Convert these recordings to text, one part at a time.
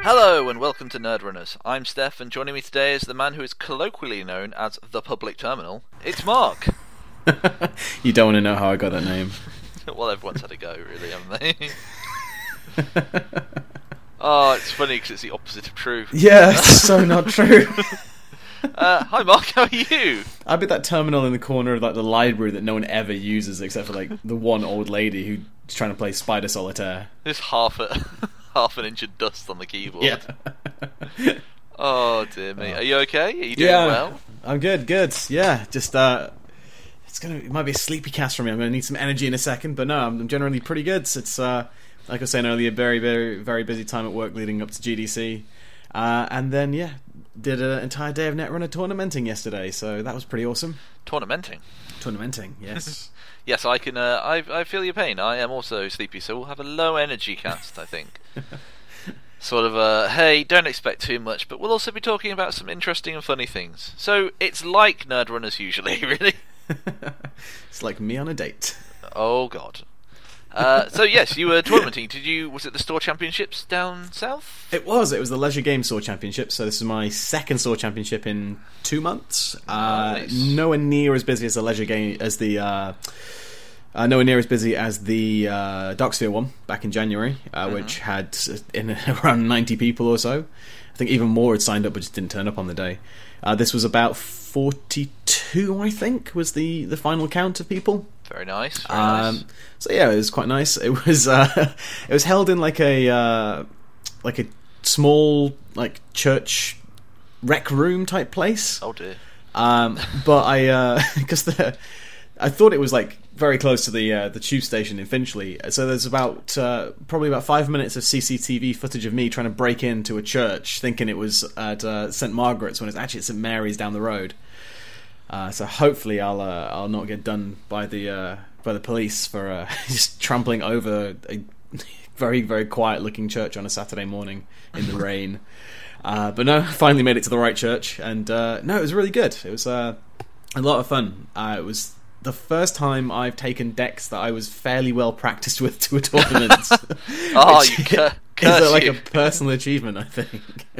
Hello and welcome to Nerdrunners. I'm Steph, and joining me today is the man who is colloquially known as the Public Terminal. It's Mark. You don't want to know how I got that name. Well, everyone's had a go, really, haven't they? Oh, it's funny because it's the opposite of true. Yeah, it's so not true. Hi Mark, how are you? I'd be that terminal in the corner of like the library that no one ever uses except for like the one old lady who's trying to play Spider Solitaire. There's half an inch of dust on the keyboard. Yeah. Oh dear me. Are you okay? Are you doing well? I'm good. Yeah, just it might be a sleepy cast for me. I'm going to need some energy in a second, but no, I'm generally pretty good. It's like I was saying earlier, very, very, very busy time at work leading up to GDC, and then did an entire day of Netrunner tournamenting yesterday, so that was pretty awesome. Tournamenting, yes. Yes, I can. I feel your pain. I am also sleepy, so we'll have a low energy cast, I think. Sort of hey, don't expect too much, but we'll also be talking about some interesting and funny things. So it's like Nerdrunners usually, really. It's like me on a date. Oh God. So yes, you were tournamenting. Was it the Store Championships down south? It was the Leisure Games Store Championship. So this is my second Store Championship in 2 months. Nice. Nowhere near as busy as the Leisure Game nowhere near as busy as the Darksphere one back in January, which had around 90 people or so. I think even more had signed up but just didn't turn up on the day. This was about 42, I think, was the final count of people. Very nice. Very nice. So yeah, it was quite nice. It was it was held in like a small like church rec room type place. Oh dear. But because I thought it was like very close to the tube station in Finchley. So there's probably about 5 minutes of CCTV footage of me trying to break into a church, thinking it was at St Margaret's when it's actually at St Mary's down the road. So hopefully I'll not get done by the police for just trampling over a very, very quiet looking church on a Saturday morning in the rain. But no, finally made it to the right church, and no, it was really good. It was a lot of fun. It was the first time I've taken decks that I was fairly well practiced with to a tournament. Oh, you curse is like you. a personal achievement, I think.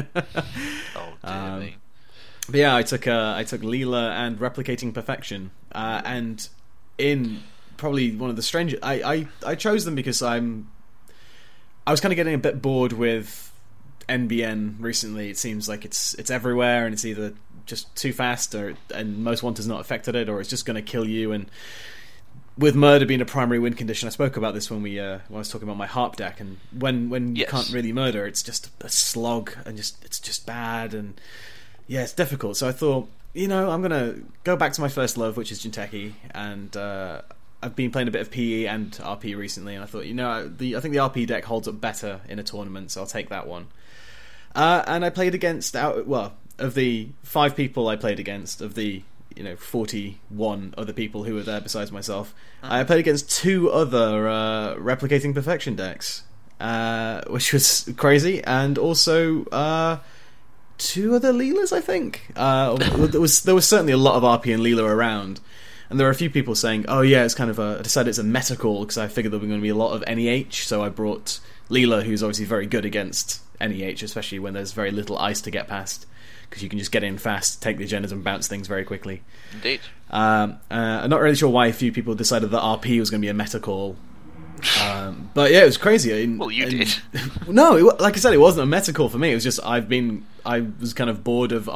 Oh dear me. But yeah, I took Leela and Replicating Perfection, and in probably one of the strangest. I chose them because I was kind of getting a bit bored with NBN recently. It seems like it's everywhere, and it's either just too fast, and most want has not affected it, or it's just going to kill you. And with murder being a primary win condition, I spoke about this when I was talking about my harp deck, and when you can't really murder, it's just a slog, and it's just bad, and yeah, it's difficult. So I thought, I'm going to go back to my first love, which is Jinteki, and I've been playing a bit of PE and RP recently, and I thought, I think the RP deck holds up better in a tournament, so I'll take that one. And I played against, of the 5 people I played against, of the 41 other people who were there besides myself, I played against 2 other Replicating Perfection decks, which was crazy, and also 2 other Leelas, I think. There was certainly a lot of RP and Leela around, and there were a few people saying, oh yeah, it's kind of I decided it's a meta call because I figured there were going to be a lot of NEH, so I brought Leela, who's obviously very good against NEH, especially when there's very little ice to get past, because you can just get in fast, take the agendas and bounce things very quickly. Indeed. I'm not really sure why a few people decided that RP was going to be a meta call. But yeah, it was crazy. Well, you did. No, like I said, it wasn't a meta call for me. It was just I was kind of bored of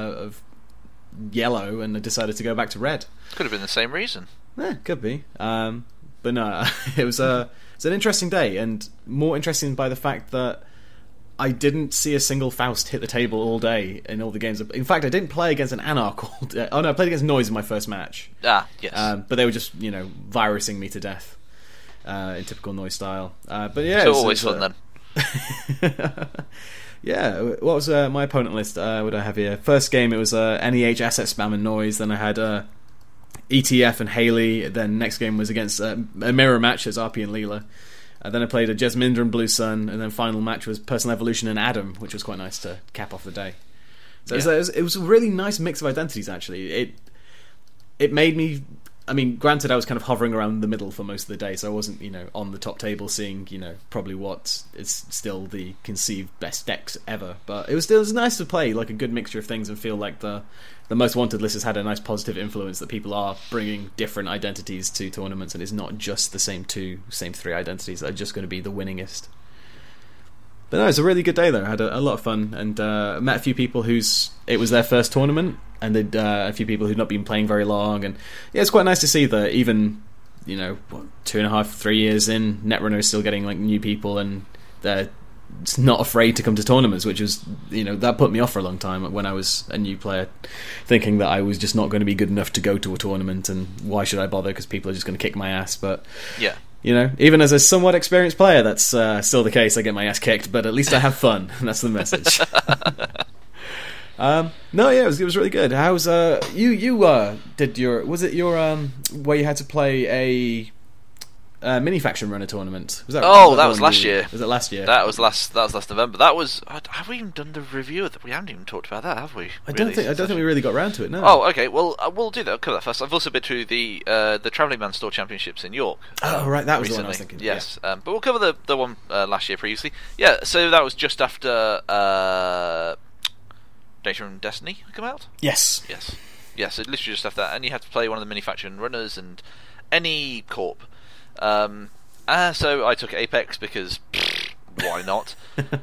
yellow, and I decided to go back to red. Could have been the same reason. Yeah, could be. But no, it's an interesting day, and more interesting by the fact that I didn't see a single Faust hit the table all day in all the games. In fact, I didn't play against an Anarch all day. Oh no, I played against Noise in my first match. Ah, yes. But they were just, virusing me to death in typical Noise style. But yeah, it's always fun then. Yeah, what was my opponent list? What do I have here? First game, it was NEH, Asset Spam and Noise. Then I had ETF and Haley. Then next game was against a mirror match as RP and Leela. Then I played a Jesminder and Blue Sun, and then final match was Personal Evolution and Adam, which was quite nice to cap off the day. So it was a really nice mix of identities, actually. It made me I mean, granted, I was kind of hovering around the middle for most of the day, so I wasn't, on the top table seeing, probably what is still the conceived best decks ever. But it was nice to play like a good mixture of things and feel like the Most Wanted list has had a nice positive influence, that people are bringing different identities to tournaments, and it's not just the same three identities that are just going to be the winningest. But no, it was a really good day there. I had a lot of fun, and met a few people it was their first tournament, and a few people who'd not been playing very long. And yeah, it's quite nice to see that even 2.5, 3 years in, Netrunner is still getting like new people, and they're not afraid to come to tournaments, which was that put me off for a long time when I was a new player, thinking that I was just not going to be good enough to go to a tournament, and why should I bother, because people are just going to kick my ass. But yeah. Even as a somewhat experienced player, that's still the case. I get my ass kicked, but at least I have fun, and that's the message. No, yeah, it was really good. How's you did your where you had to play a mini faction runner tournament? Was that? That was last year. Was it last year? That was last November. That was. Have we even done the review of that? We haven't even talked about that, have we? I don't think we really got around to it. No. Oh, okay. Well, we'll do that. Cover that first. I've also been to the Travelling Man Store Championships in York. Oh, right. That was recently. The one I was thinking. Yes, yeah. But we'll cover the one last year previously. Yeah. So that was just after Data and Destiny had come out. Yes. So literally just after that, and you had to play one of the mini faction runners and any corp. So I took Apex because why not?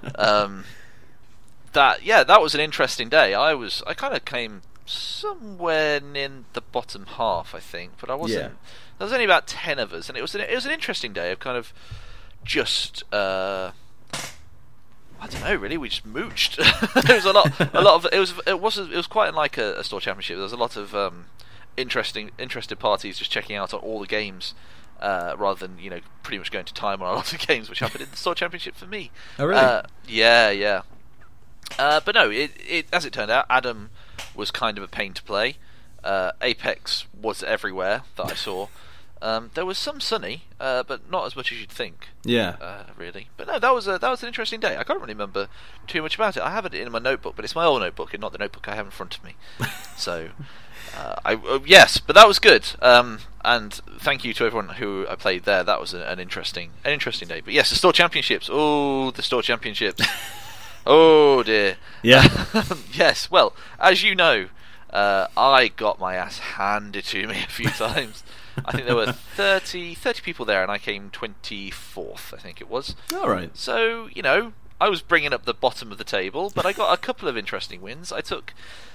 That was an interesting day. I kind of came somewhere in the bottom half, I think, but I wasn't. Yeah. There was only about 10 of us, and it was an interesting day of kind of just I don't know, really. We just mooched. There was a lot of it was quite like a store championship. There was a lot of interested parties just checking out on all the games. Rather than pretty much going to time on a lot of games, which happened in the store championship for me. Oh really? Yeah. But no, it as it turned out, Adam was kind of a pain to play. Apex was everywhere that I saw. There was some sunny, but not as much as you'd think. Yeah. Really. But no, that was an interesting day. I can't really remember too much about it. I have it in my notebook, but it's my old notebook and not the notebook I have in front of me. So. Yes, but that was good. And thank you to everyone who I played there. That was an interesting day. But yes, the store championships. Oh, the store championships. Oh dear. Yeah. Yes. Well, as you know, I got my ass handed to me a few times. I think there were 30 people there, and I came 24th. I think it was. All right. So I was bringing up the bottom of the table, but I got a couple of interesting wins. I took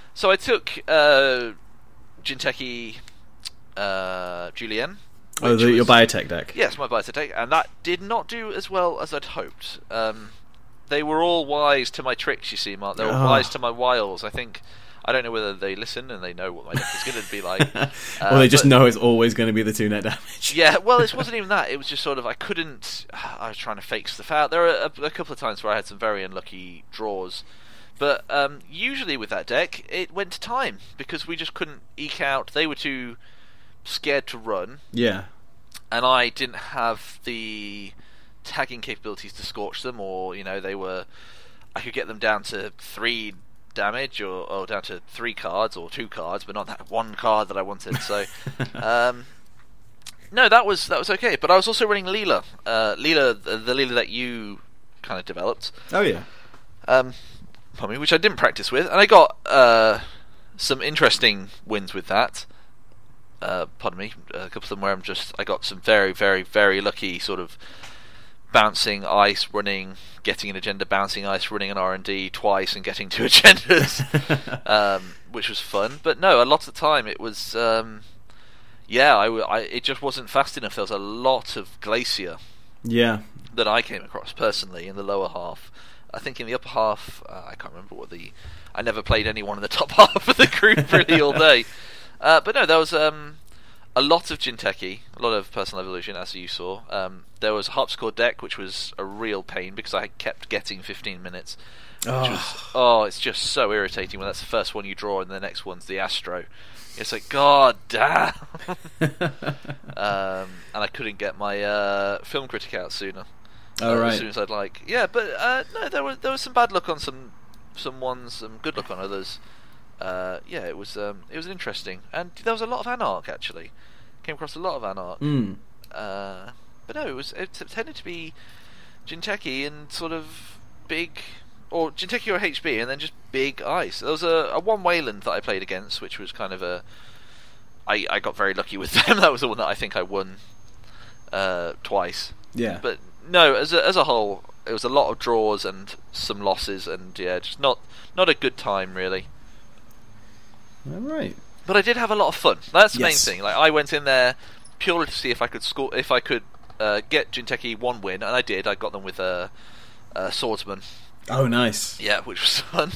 Jinteki Julien. Your biotech deck. Yes, my biotech deck, and that did not do as well as I'd hoped. They were all wise to my tricks, you see, Mark. They were wise to my wiles. I don't know whether they listen and they know what my deck is going to be like. Well, they just know it's always going to be the 2 net damage. Yeah, well, it wasn't even that. It was just sort of, I was trying to fake stuff out. There were a couple of times where I had some very unlucky draws. But usually with that deck, it went to time because we just couldn't eke out. They were too scared to run. Yeah. And I didn't have the tagging capabilities to scorch them, or I could get them down to 3 damage or down to 3 cards or 2 cards, but not that 1 card that I wanted. So, no, that was okay. But I was also running Leela, the Leela that you kind of developed. Oh yeah. Which I didn't practice with, and I got some interesting wins with that. Pardon me, a couple of them where I got some very, very, very lucky sort of bouncing ice, running, getting an agenda, bouncing ice, running an R&D twice, and getting 2 agendas, which was fun. But no, a lot of the time it was, it just wasn't fast enough. There was a lot of Glacier, that I came across personally in the lower half. I think in the upper half, I can't remember I never played anyone in the top half of the group really all day. But no, there was a lot of Jinteki, a lot of Personal Evolution, as you saw. There was a Harpsichord deck, which was a real pain because I kept getting 15 minutes. It's just so irritating when that's the first one you draw and the next one's the Astro. It's like, god damn! And I couldn't get my Film Critic out sooner. As soon as I'd like. Yeah, but no, there was some bad luck on some ones, some good luck on others. It was interesting, and there was a lot of Anarch actually. Came across a lot of Anarch. But no, it tended to be Jinteki and sort of big, or Jinteki or HB, and then just big ice. There was a one Wayland that I played against, which was kind of I got very lucky with them. That was the one that I think I won twice. Yeah. But no, as a whole, it was a lot of draws and some losses, and yeah, just not a good time really. All right. But I did have a lot of fun. That's the main Yes. thing. Like, I went in there purely to see if I could score, if I could get Jinteki one win, and I did. I got them with a swordsman. Oh, nice. Yeah, which was fun.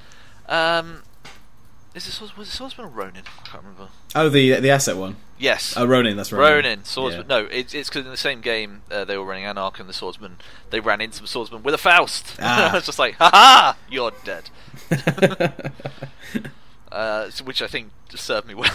Was it swordsman or Ronin? I can't remember. Oh, the asset one. Yes. Oh, Ronin. That's Ronin. Ronin, swordsman. Yeah. No, it's because in the same game they were running Anarch and the swordsman. They ran into the swordsman with a Faust. I was just like, ha ha, you're dead. Which I think just served me well.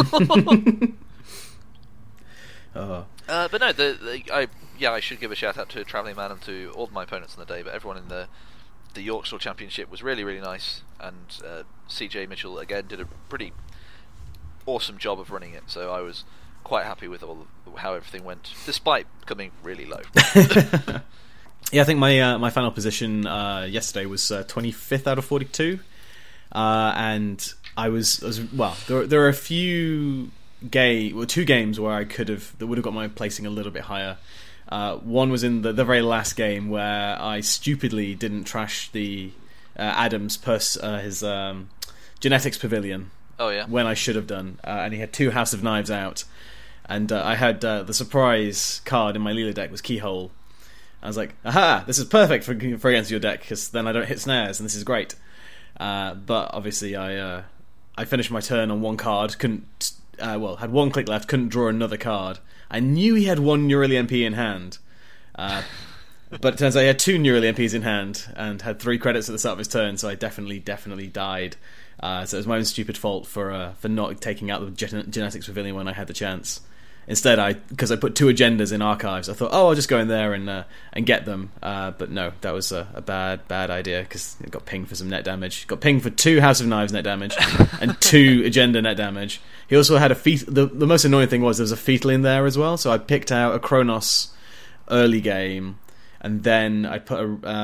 But no, I should give a shout out to Travelling Man and to all of my opponents on the day, but everyone in the Yorkshire Championship was really, really nice, and CJ Mitchell again did a pretty awesome job of running it, so I was quite happy with how everything went, despite coming really low. Yeah, I think my final position yesterday was 25th out of 42, and I was well. There are a few two games where that would have got my placing a little bit higher. One was in the very last game where I stupidly didn't trash the Adams his genetics pavilion. Oh yeah, when I should have done, and he had 2 House of Knives out, and I had the surprise card in my Leela deck was Keyhole. I was like, aha, this is perfect for against your deck, because then I don't hit snares, and this is great. But obviously I finished my turn on one card, had one click left, couldn't draw another card. I knew he had 1 Neurali MP in hand, but it turns out he had 2 Neurali MPs in hand, and had 3 credits at the start of his turn, so I definitely died. So it was my own stupid fault for not taking out the genetics pavilion when I had the chance. Instead, because I put 2 agendas in archives, I thought, I'll just go in there and get them. But no, that was a bad idea, because it got pinged for some net damage. Got pinged for 2 House of Knives net damage and 2 agenda net damage. He also had the most annoying thing was there was a fetal in there as well. So I picked out a Kronos early game, and then I put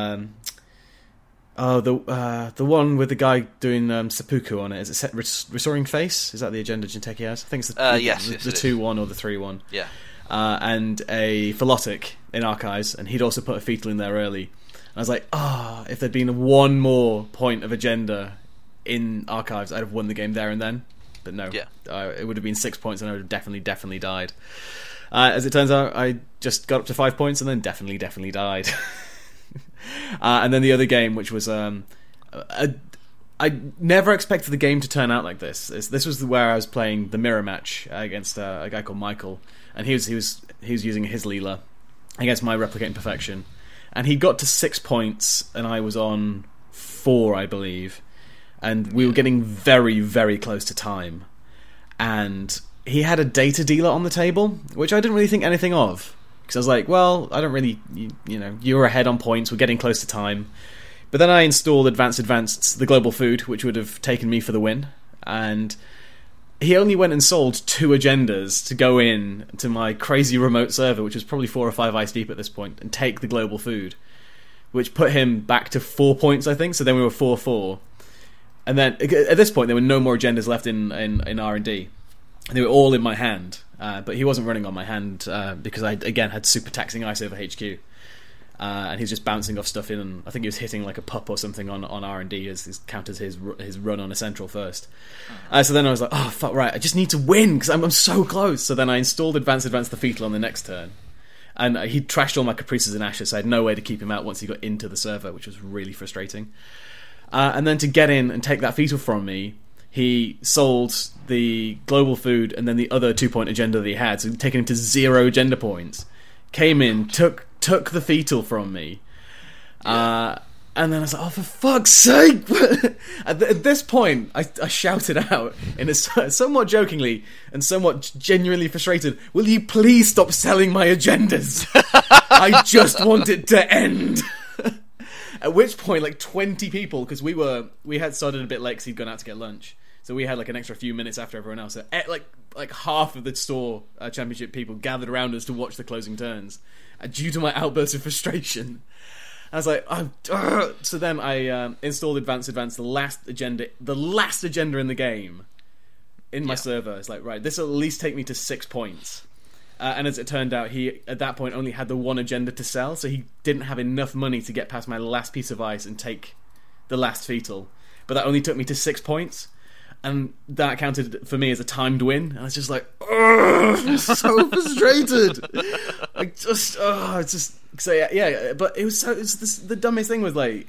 the one with the guy doing seppuku on it. Is it Restoring Face? Is that the agenda Jinteki has? I think it's the 2-1 or the 3-1. Yeah. And a Philotic in Archives, and he'd also put a fetal in there early. And I was like, if there'd been 1 more point of agenda in Archives, I'd have won the game there and then. But no, it would have been 6 points, and I would have definitely died. As it turns out, I just got up to 5 points, and then definitely died. And then the other game, which was I never expected the game to turn out like this. This was where I was playing the mirror match against a guy called Michael, and he was using his Leela against my Replicating Perfection, and he got to 6 points, and I was on 4, I believe, and we were getting very, very close to time, and he had a data dealer on the table, which I didn't really think anything of. Because I was like, well, I don't really, you were ahead on points, we're getting close to time. But then I installed Advanced, the global food, which would have taken me for the win. And he only went and sold 2 agendas to go in to my crazy remote server, which was probably 4 or 5 ice deep at this point, and take the global food. Which put him back to 4 points, I think, so then we were 4-4. And then, at this point, there were no more agendas left in R&D. They were all in my hand. But he wasn't running on my hand because I again had super taxing ice over HQ, and he's just bouncing off stuff in. And I think he was hitting like a pup or something on R&D as counters his run on a central first. So then I was like, oh fuck, right, I just need to win because I'm so close. So then I installed Advance the Fetal on the next turn, and he trashed all my Caprices and Ashes. So I had no way to keep him out once he got into the server, which was really frustrating. And then to get in and take that Fetal from me, he sold the global food and then the other 2-point agenda that he had, so taking him to 0 agenda points. Came in, took the Fetal from me, and then I was like, "Oh, for fuck's sake!" At this point, I shouted out in a somewhat jokingly and somewhat genuinely frustrated, "Will you please stop selling my agendas? I just want it to end." At which point, like 20 people, because we had started a bit late because he'd gone out to get lunch. So we had like an extra few minutes after everyone else. So, like half of the store championship people gathered around us to watch the closing turns, due to my outburst of frustration. I was like, so then I installed Advance, the last agenda in the game, in my server. It's like, right, this will at least take me to 6 points. And as it turned out, he at that point only had the one agenda to sell, so he didn't have enough money to get past my last piece of ice and take the last fetal. But that only took me to 6 points, and that counted for me as a timed win. And I was just like, I'm so frustrated. It's just so yeah. But it was the dumbest thing was like,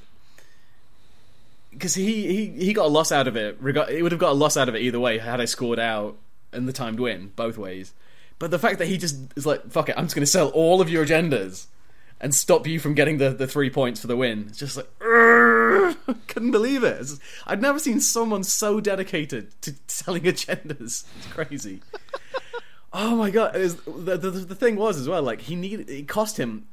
because he got a loss out of it. He would have got a loss out of it either way had I scored out and the timed win both ways. But the fact that he just is like, fuck it, I'm just going to sell all of your agendas and stop you from getting the 3 points for the win. It's just like, I couldn't believe it. I'd never seen someone so dedicated to selling agendas. It's crazy. Oh my god! The thing was as well, like it cost him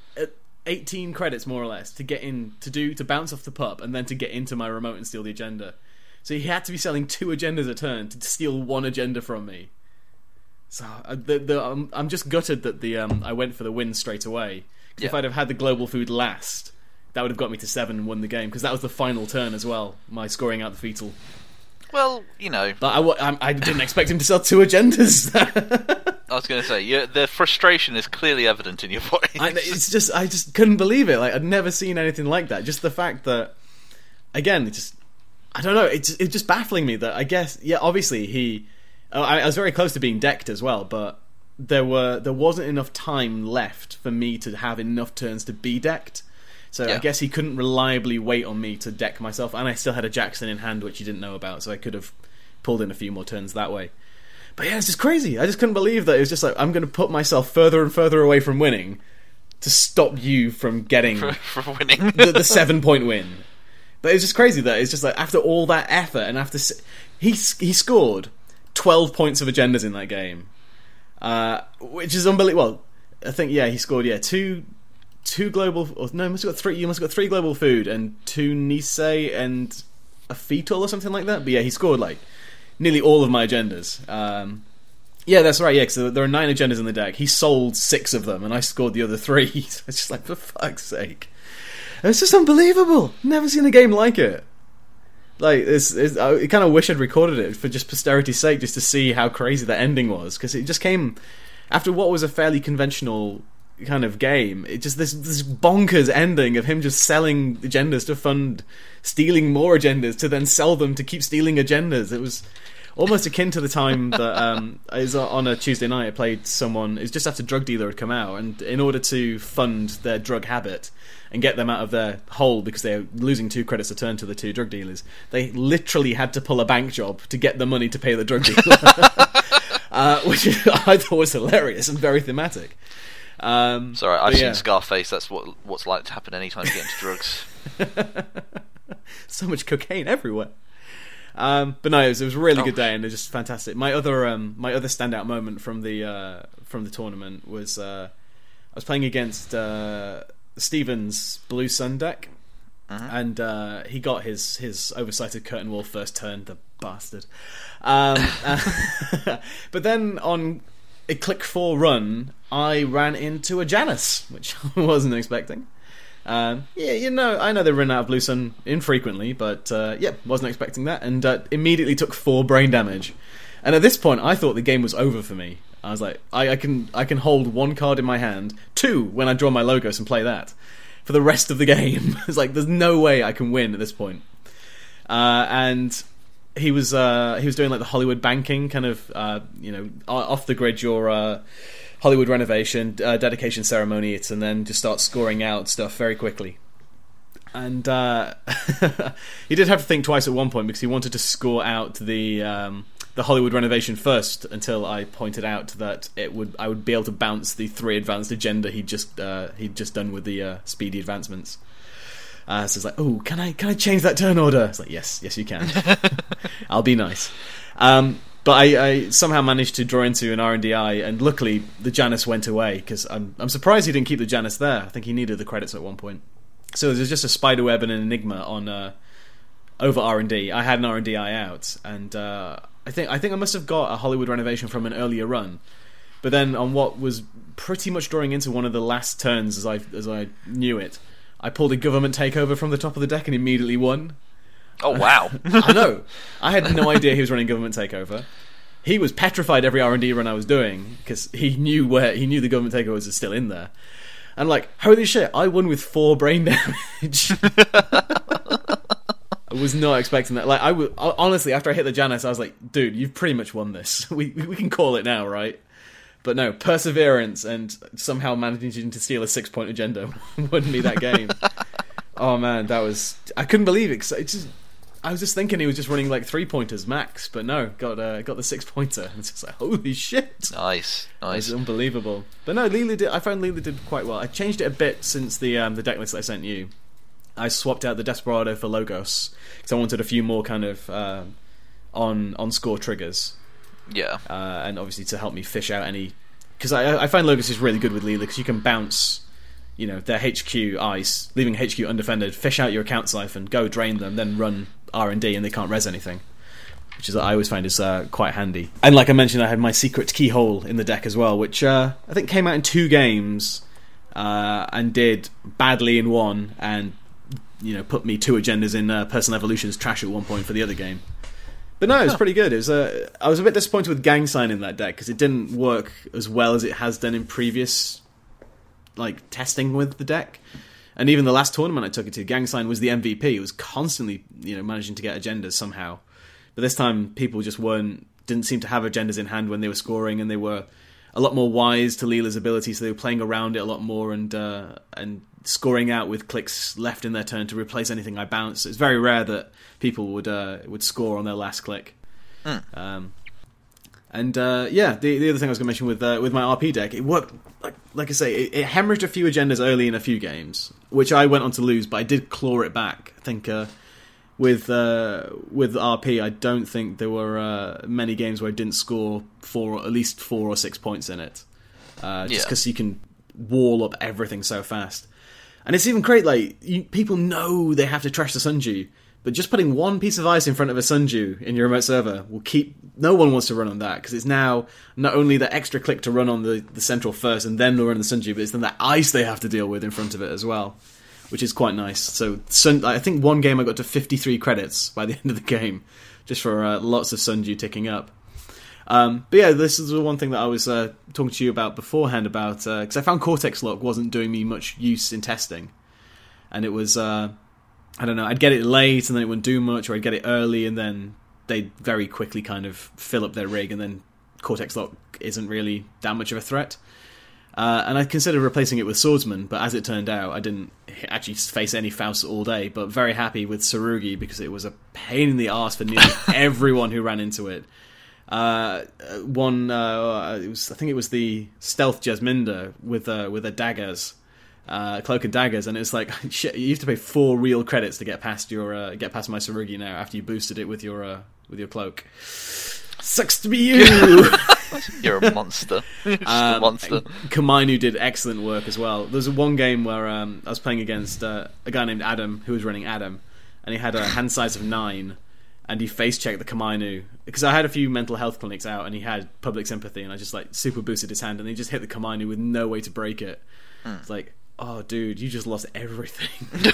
18 credits more or less to get in to bounce off the pup and then to get into my remote and steal the agenda. So he had to be selling 2 agendas a turn to steal 1 agenda from me. So I'm just gutted that I went for the win straight away. Because if I'd have had the global food last, that would have got me to 7 and won the game. Because that was the final turn as well. My scoring out the fetal. Well, you know, but I didn't expect him to sell 2 agendas. I was going to say the frustration is clearly evident in your voice. I just couldn't believe it. Like, I'd never seen anything like that. Just the fact that, again, I don't know. It's just baffling me that I guess obviously I was very close to being decked as well, but there wasn't enough time left for me to have enough turns to be decked. So I guess he couldn't reliably wait on me to deck myself, and I still had a Jackson in hand, which he didn't know about, so I could have pulled in a few more turns that way. But yeah, it's just crazy. I just couldn't believe that it was just like, I'm going to put myself further and further away from winning to stop you from getting from winning the 7-point win. But it was just crazy that it's just like, after all that effort, and after he scored 12 points of agendas in that game, which is unbelievable. Well, I think he scored two global. No, you must have got 3. You must have got 3 global food and 2 Nisei and a fetal or something like that. But yeah, he scored like nearly all of my agendas. Yeah, that's right. Yeah, because there are 9 agendas in the deck. He sold 6 of them, and I scored the other 3. It's just like, for fuck's sake, it's just unbelievable. Never seen a game like it. Like, I kind of wish I'd recorded it for just posterity's sake, just to see how crazy that ending was, because it just came after what was a fairly conventional kind of game. It just this bonkers ending of him just selling agendas to fund stealing more agendas to then sell them to keep stealing agendas. It was almost akin to the time that I was on a Tuesday night. I played someone. It was just after Drug Dealer had come out, and in order to fund their drug habit and get them out of their hole because they're losing 2 credits a turn to the 2 drug dealers, they literally had to pull a bank job to get the money to pay the drug dealer, which I thought was hilarious and very thematic. Sorry, I've seen Scarface. That's what's like to happen anytime you get into drugs. So much cocaine everywhere. But no, it was a really good day, and it was just fantastic. My other standout moment from the tournament was I was playing against Steven's Blue Sun deck, and he got his oversighted curtain wall first turn, the bastard. But then on a click 4 run, I ran into a Janus, which I wasn't expecting. I know they run out of Blue Sun infrequently, but wasn't expecting that, and immediately took 4 brain damage. And at this point, I thought the game was over for me. I was like, I can hold 1 card in my hand, 2 when I draw my Logos and play that, for the rest of the game. It's like, there's no way I can win at this point. And he was doing like the Hollywood banking kind of, off the grid your Hollywood renovation, dedication ceremony, and then just start scoring out stuff very quickly. And he did have to think twice at one point, because he wanted to score out the Hollywood renovation first, until I pointed out that I would be able to bounce the 3 advanced agenda he'd just done with the speedy advancements. So it's like, oh, can I change that turn order? It's like, yes you can. I'll be nice. But I somehow managed to draw into an RNDI, and luckily the Janus went away, because I'm surprised he didn't keep the Janus there. I think he needed the credits at one point. So there's just a Spiderweb and an Enigma on over R&D. I had an R&D eye out, and I think I must have got a Hollywood renovation from an earlier run. But then on what was pretty much drawing into one of the last turns as I knew it, I pulled a government takeover from the top of the deck and immediately won. Oh, wow. I know. I had no idea he was running government takeover. He was petrified every R&D run I was doing because he knew the government takeovers are still in there. And like, holy shit, I won with 4 brain damage. I was not expecting that. Like, honestly, after I hit the Janus, I was like, dude, you've pretty much won this. We can call it now, right? But no, perseverance and somehow managing to steal a 6-point agenda won me that game. Oh man, I couldn't believe it. 'Cause I was just thinking he was just running like 3-pointers max, but no, got the 6-pointer. And it's just like, holy shit. Nice. It's unbelievable. But no, I found Leela did quite well. I changed it a bit since the deck list I sent you. I swapped out the Desperado for Logos because I wanted a few more kind of on score triggers. Yeah. And obviously to help me fish out any... Because I find Logos is really good with Leela because you can bounce, their HQ ice, leaving HQ undefended, fish out your account siphon, go drain them, then run R&D and they can't res anything. Which is I always find is quite handy. And like I mentioned, I had my secret keyhole in the deck as well, which I think came out in 2 games and did badly in one and put me 2 agendas in Personal Evolution's trash at one point for the other game. But no, it was pretty good. It was I was a bit disappointed with Gang Sign in that deck because it didn't work as well as it has done in previous testing with the deck. And even the last tournament I took it to, Gang Sign was the MVP. It was constantly managing to get agendas somehow. But this time people just didn't seem to have agendas in hand when they were scoring, and they were a lot more wise to Leela's ability, so they were playing around it a lot more and scoring out with clicks left in their turn to replace anything I bounced. It's very rare that people would score on their last click. The other thing I was going to mention with my RP deck, it worked like I say, it hemorrhaged a few agendas early in a few games, which I went on to lose, but I did claw it back. I think with RP, I don't think there were many games where I didn't score at least 4 or 6 points in it, just because you can wall up everything so fast. And it's even great, people know they have to trash the Sundew, but just putting one piece of ice in front of a Sundew in your remote server will keep... No one wants to run on that, because it's now not only the extra click to run on the central first and then run the Sundew, but it's then that ice they have to deal with in front of it as well, which is quite nice. So I think one game I got to 53 credits by the end of the game, just for lots of Sundew ticking up. But yeah, this is the one thing that I was talking to you about beforehand about, because I found Cortex Lock wasn't doing me much use in testing, and it was I don't know, I'd get it late and then it wouldn't do much, or I'd get it early and then they'd very quickly kind of fill up their rig, and then Cortex Lock isn't really that much of a threat. And I considered replacing it with Swordsman, but as it turned out, I didn't actually face any Faust all day, but very happy with Tsurugi because it was a pain in the arse for nearly everyone who ran into it. I think it was the Stealth Jasminda with the daggers, cloak and daggers, and it's like, shit, you have to pay 4 real credits to get past my Tsurugi now after you boosted it with your cloak. Sucks to be you. You're a monster. Just a monster. Kamainu did excellent work as well. There was one game where I was playing against a guy named Adam who was running Adam, and he had a hand size of 9, and he face checked the Kamainu because I had a few mental health clinics out, and he had public sympathy, and I just super boosted his hand, and he just hit the Kamainu with no way to break it. It's like, oh dude, you just lost everything.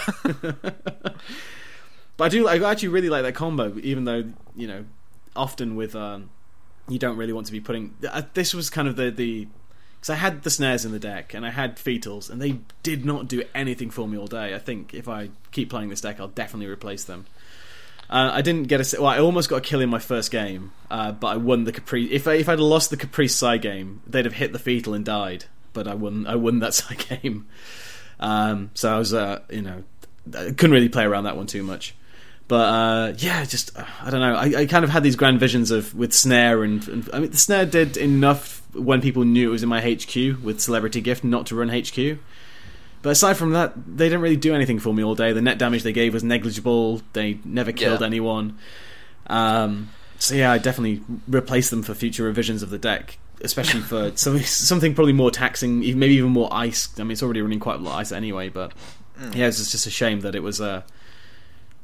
But I actually really like that combo, even though often with you don't really want to be putting... this was kind of the because I had the snares in the deck and I had fetals, and they did not do anything for me all day. I think if I keep playing this deck, I'll definitely replace them. I didn't get I almost got a kill in my first game, but I won the Caprice. If I'd lost the Caprice side game, they'd have hit the fetal and died, but I won that side game. So I was I couldn't really play around that one too much. But just I don't know. I kind of had these grand visions with Snare, and I mean the Snare did enough when people knew it was in my HQ with Celebrity Gift not to run HQ. But aside from that, they didn't really do anything for me all day. The net damage they gave was negligible. They never killed anyone. So yeah, I definitely replaced them for future revisions of the deck, especially for something probably more taxing, maybe even more ice. I mean, it's already running quite a lot of ice anyway. But yeah, it's just a shame that it was.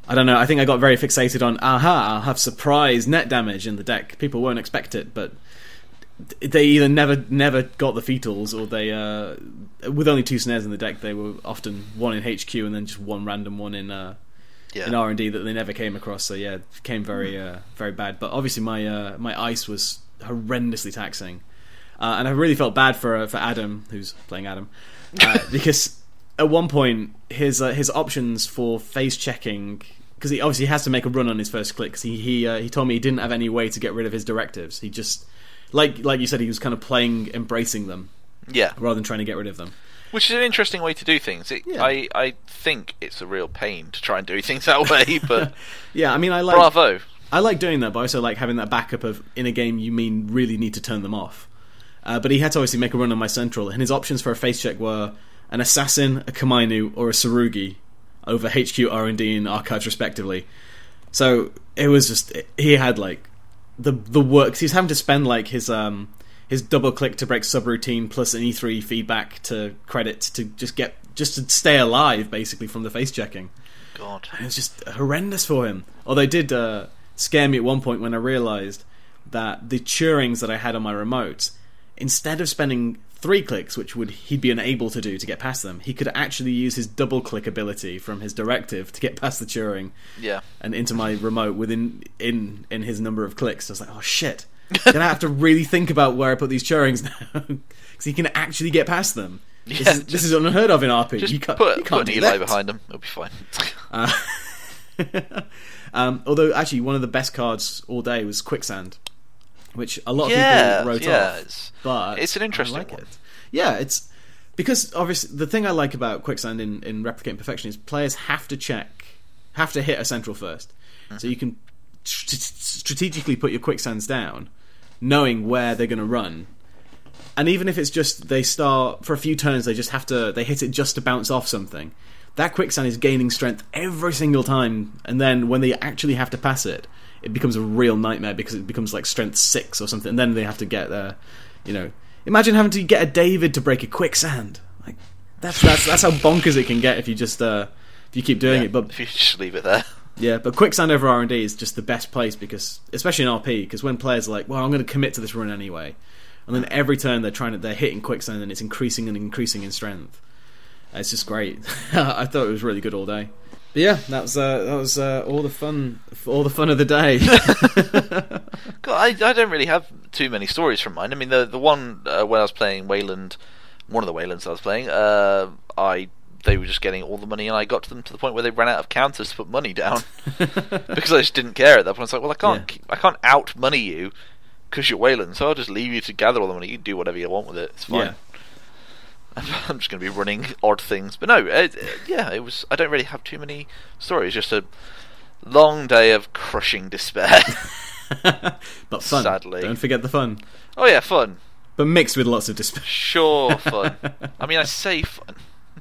I don't know. I think I got very fixated on, I'll have surprise net damage in the deck. People won't expect it, but they either never got the fetals, or they, with only 2 snares in the deck, they were often one in HQ and then just one random one in R&D that they never came across. So yeah, it became very very bad. But obviously my ice was horrendously taxing, and I really felt bad for Adam, who's playing Adam, because at one point his options for phase checking, because he obviously has to make a run on his first click, because he told me he didn't have any way to get rid of his directives. He just, like you said, he was kind of embracing them, rather than trying to get rid of them. Which is an interesting way to do things. I think it's a real pain to try and do things that way, but yeah, I mean, bravo. I like doing that, but I also like having that backup of, in a game you really need to turn them off. But he had to obviously make a run on my central, and his options for a face check were an assassin, a Kamainu, or a Sarugi over HQ, R&D, and archives respectively. So it was just, he had like the work. He's having to spend like his double click to break subroutine plus an E3 feedback to credit to just to stay alive, basically, from the face checking. God, and it was just horrendous for him. Although it did scare me at one point when I realised that the Turings that I had on my remote, instead of spending 3 clicks, which he'd be unable to do to get past them, he could actually use his double click ability from his directive to get past the Turing, and into my remote within in his number of clicks. So I was like, oh shit. Then I have to really think about where I put these Turings now, because he can actually get past them. This is unheard of in RP. Just you can't put an do Eli that behind him; it'll be fine. Although actually, one of the best cards all day was Quicksand, which a lot of people wrote off. But it's an interesting one. one. Yeah, it's because obviously the thing I like about Quicksand in Replicating Perfection is players have to hit a central first, so you can strategically put your Quicksands down, knowing where they're going to run. And even if it's just they start for a few turns, they hit it just to bounce off something. That Quicksand is gaining strength every single time, and then when they actually have to pass it, it becomes a real nightmare, because it becomes like strength 6 or something. And then they have to get imagine having to get a David to break a Quicksand. Like that's how bonkers it can get if you just if you keep doing it. But if you just leave it there. Yeah, but Quicksand over R&D is just the best place, because, especially in RP, because when players are like, well, I'm going to commit to this run anyway, and then every turn they're hitting Quicksand, and it's increasing and increasing in strength. It's just great. I thought it was really good all day. But yeah, that was all the fun of the day. God, I don't really have too many stories from mine. I mean, the one when I was playing Wayland, one of the Waylands I was playing, they were just getting all the money, and I got to them to the point where they ran out of counters to put money down because I just didn't care at that point. I was like, well, I can't out money you because you're Wayland, so I'll just leave you to gather all the money. You can do whatever you want with it. It's fine. Yeah. I'm just going to be running odd things, but no, it was. I don't really have too many stories. Just a long day of crushing despair. But fun. Sadly, don't forget the fun. Oh yeah, fun, but mixed with lots of despair. Sure, fun. I mean, I say fun.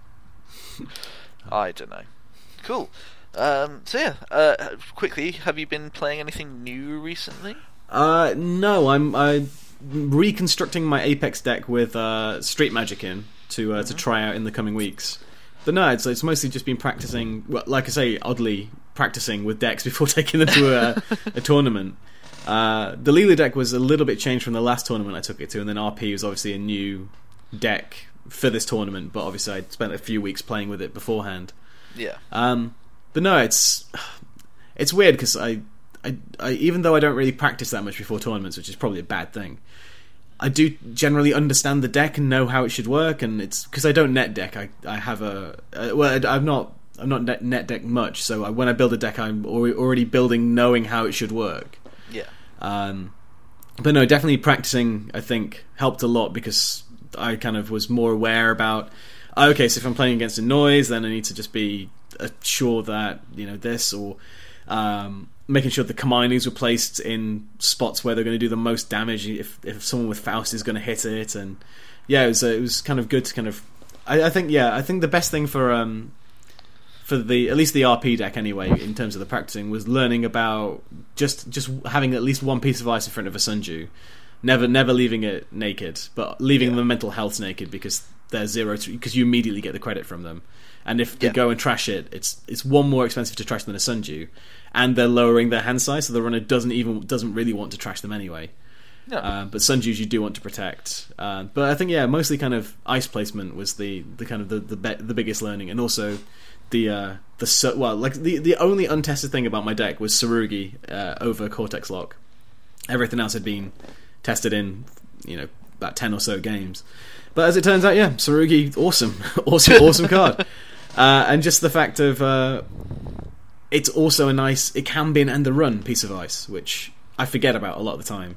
I don't know. Cool. So yeah, quickly, have you been playing anything new recently? No, I'm reconstructing my Apex deck with Street Magic in to try out in the coming weeks. But no, it's mostly just been practicing. Well, like I say, oddly practicing with decks before taking them to a tournament. The Leela deck was a little bit changed from the last tournament I took it to, and then RP was obviously a new deck for this tournament, but obviously I'd spent a few weeks playing with it beforehand. Yeah. But no, it's weird, because I even though I don't really practice that much before tournaments, which is probably a bad thing, I do generally understand the deck and know how it should work, and it's because I don't net deck. I have I'm not net deck much, so when I build a deck, I'm already building knowing how it should work. Yeah. But no, definitely practicing, I think, helped a lot, because I kind of was more aware about, okay, so if I'm playing against a noise, then I need to just be sure that, this, or making sure the Kamainus were placed in spots where they're going to do the most damage if someone with Faust is going to hit it. And yeah, it was kind of good to kind of, I think the best thing for the, at least the RP deck anyway, in terms of the practicing, was learning about just having at least one piece of ice in front of a Sunju. Never leaving it naked, but leaving the mental health naked, because they're zero because you immediately get the credit from them. And if they Yeah. go and trash it, it's one more expensive to trash than a Sundew, and they're lowering their hand size, so the runner doesn't really want to trash them anyway. No. But Sundews you do want to protect. But I think mostly kind of ice placement was the kind of the biggest learning, and also the only untested thing about my deck was Sarugi over Cortex Lock. Everything else had been tested in about 10 or so games. But as it turns out, Sarugi, awesome card. And just the fact of it's also it can be an end the run piece of ice, which I forget about a lot of the time.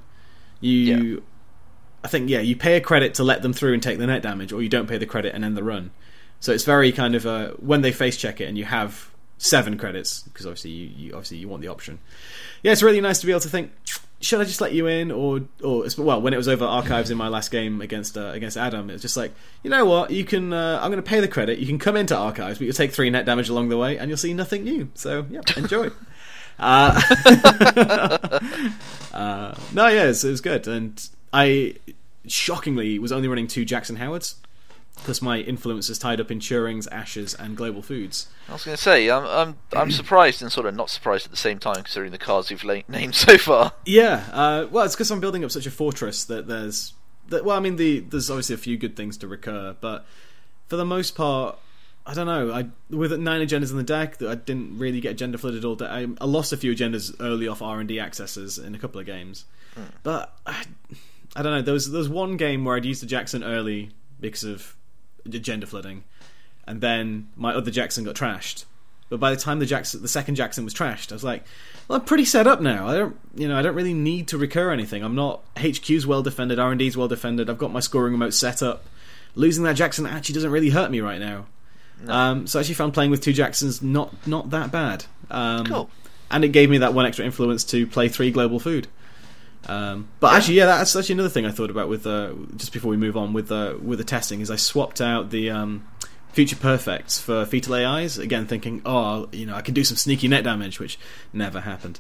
I think you pay a credit to let them through and take the net damage, or you don't pay the credit and end the run. So it's very kind of when they face check it and you have 7 credits, because obviously you want the option. Yeah, it's really nice to be able to think, should I just let you in, or when it was over Archives in my last game against Adam, it was just like, you know what, you can I'm going to pay the credit, you can come into Archives, but you'll take 3 net damage along the way, and you'll see nothing new. So yeah, enjoy. It was good, and I shockingly was only running 2 Jackson Howards. Plus, my influence is tied up in Turing's, Ashes, and Global Foods. I was going to say, I'm surprised and sort of not surprised at the same time, considering the cards you've named so far. Yeah, well, it's because I'm building up such a fortress that there's obviously a few good things to recur, but for the most part, I don't know. With 9 agendas in the deck, I didn't really get agenda flooded all day. I lost a few agendas early off R&D accesses in a couple of games, but I don't know. There was one game where I'd used the Jackson early because of agenda flooding, and then my other Jackson got trashed. But by the time the second Jackson was trashed, I was like, well, I'm pretty set up now. I don't really need to recur anything. I'm not HQ's well defended, R&D's well defended. I've got my scoring remote set up. Losing that Jackson actually doesn't really hurt me right now. No. So I actually found playing with 2 Jacksons not that bad. Cool. And it gave me that 1 extra influence to play 3 Global Food. Actually, that's actually another thing I thought about with just before we move on with the testing is I swapped out the Future Perfects for Fetal AIs, again thinking, I can do some sneaky net damage, which never happened.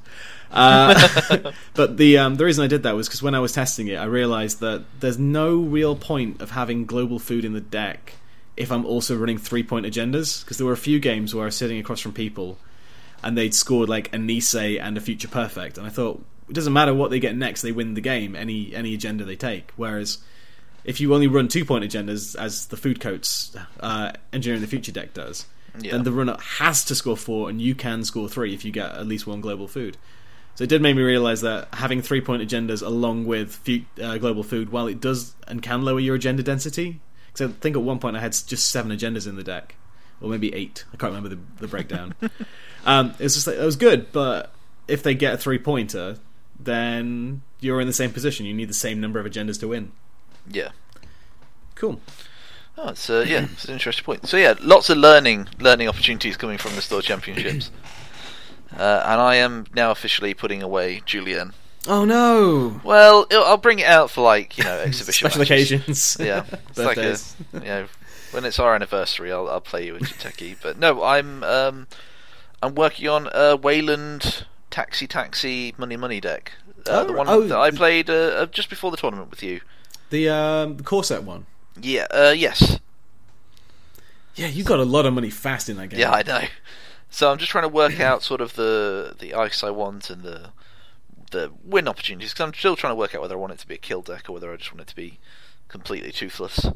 But the reason I did that was because when I was testing it, I realised that there's no real point of having Global Food in the deck if I'm also running 3-point agendas, because there were a few games where I was sitting across from people and they'd scored like a Nisei and a Future Perfect, and I thought, it doesn't matter what they get next, they win the game, any agenda they take. Whereas if you only run 2-point agendas, as the Food Coats Engineering the Future deck does, then the runner has to score 4, and you can score 3 if you get at least 1 Global Food. So it did make me realise that having 3-point agendas along with Global Food, while it does and can lower your agenda density, because I think at one point I had just 7 agendas in the deck, or maybe 8. I can't remember the breakdown. It's just like, it was good, but if they get a 3-pointer, then you're in the same position. You need the same number of agendas to win. Yeah. Cool. Oh, it's an interesting point. So yeah, lots of learning opportunities coming from the Store Championships. And I am now officially putting away Julien. Oh no! Well, I'll bring it out for exhibition special matches. Occasions. Yeah, it's birthdays. When it's our anniversary, I'll play you with Jiteki. But no, I'm working on a Wayland Taxi Money deck. The one that I played just before the tournament with you. The Corset one. Yeah. Yes. Yeah, you got a lot of money fast in that game. Yeah, I know. So I'm just trying to work out sort of the ice I want and the win opportunities, because I'm still trying to work out whether I want it to be a kill deck or whether I just want it to be completely toothless.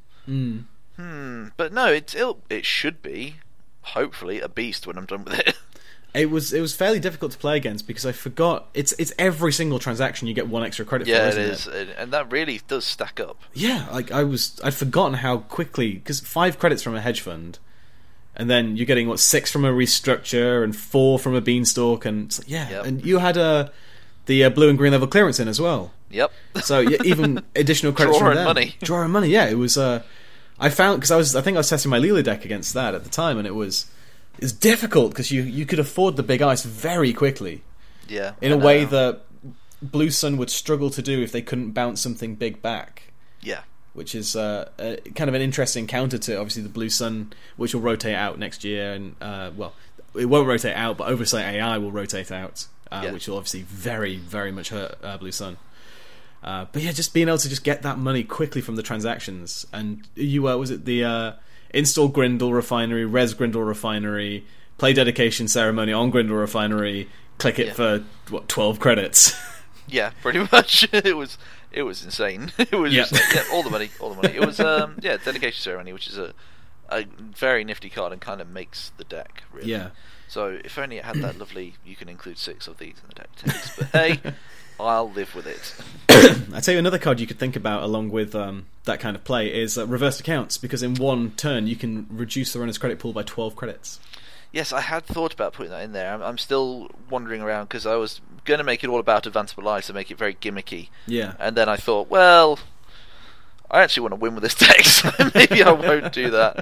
But no, it should be hopefully a beast when I'm done with it. It was fairly difficult to play against because I forgot it's every single transaction you get 1 extra credit for. Yeah, isn't it is, and that really does stack up. Yeah, I'd forgotten how quickly, because 5 credits from a hedge fund, and then you're getting 6 from a restructure and 4 from a beanstalk, and and you had the blue and green level clearance in as well. Yep. So even additional credits from them. Draw and money. Yeah, it was. I found, because I think I was testing my Leela deck against that at the time, and it was difficult because you could afford the big ice very quickly. Yeah. In a way that Blue Sun would struggle to do if they couldn't bounce something big back. Yeah. Which is kind of an interesting counter to obviously the Blue Sun, which will rotate out next year, and it won't rotate out, but Oversight AI will rotate out. Which will obviously very, very much hurt Blue Sun. But yeah, just being able to just get that money quickly from the transactions. And you was it the install Grindel Refinery, res Grindel Refinery, play dedication ceremony on Grindel Refinery, click it for 12 credits. Yeah, pretty much. It was insane. It was just like, all the money. It was dedication ceremony, which is a very nifty card and kind of makes the deck really. Yeah. So if only it had that lovely, you can include 6 of these in the deck text. But hey, I'll live with it. I'd say another card you could think about along with that kind of play is reversed accounts, because in one turn you can reduce the runner's credit pool by 12 credits. Yes, I had thought about putting that in there. I'm still wandering around because I was going to make it all about advanceable life, so make it very gimmicky. Yeah. And then I thought, well, I actually want to win with this deck, so maybe I won't do that.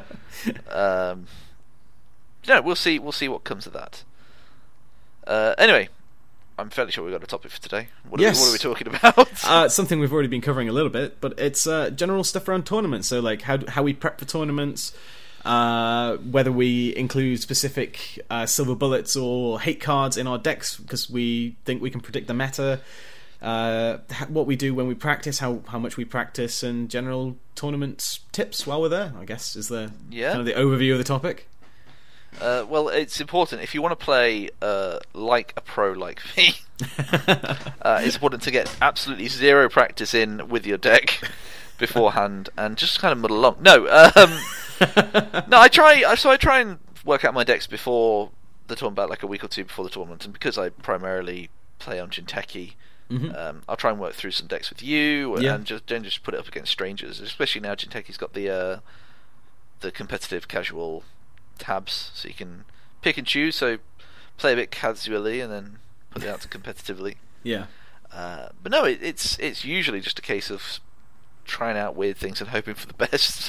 We'll see what comes of that. Anyway, I'm fairly sure we've got a topic for today. What are we talking about? Something we've already been covering a little bit, but it's general stuff around tournaments. So like how we prep for tournaments, whether we include specific silver bullets or hate cards in our decks because we think we can predict the meta, what we do when we practice, how much we practice, and general tournament tips while we're there, I guess, is the kind of the overview of the topic. Well, it's important if you want to play like a pro like me. It's important to get absolutely zero practice in with your deck beforehand and just kind of muddle along. No, I try and work out my decks before the tournament, about like a week or two before the tournament, and because I primarily play on Jinteki, I'll try and work through some decks with you and just put it up against strangers. Especially now, Jinteki's got the competitive casual tabs, so you can pick and choose. So play a bit casually and then put it out to competitively. Yeah. But no, it's usually just a case of trying out weird things and hoping for the best.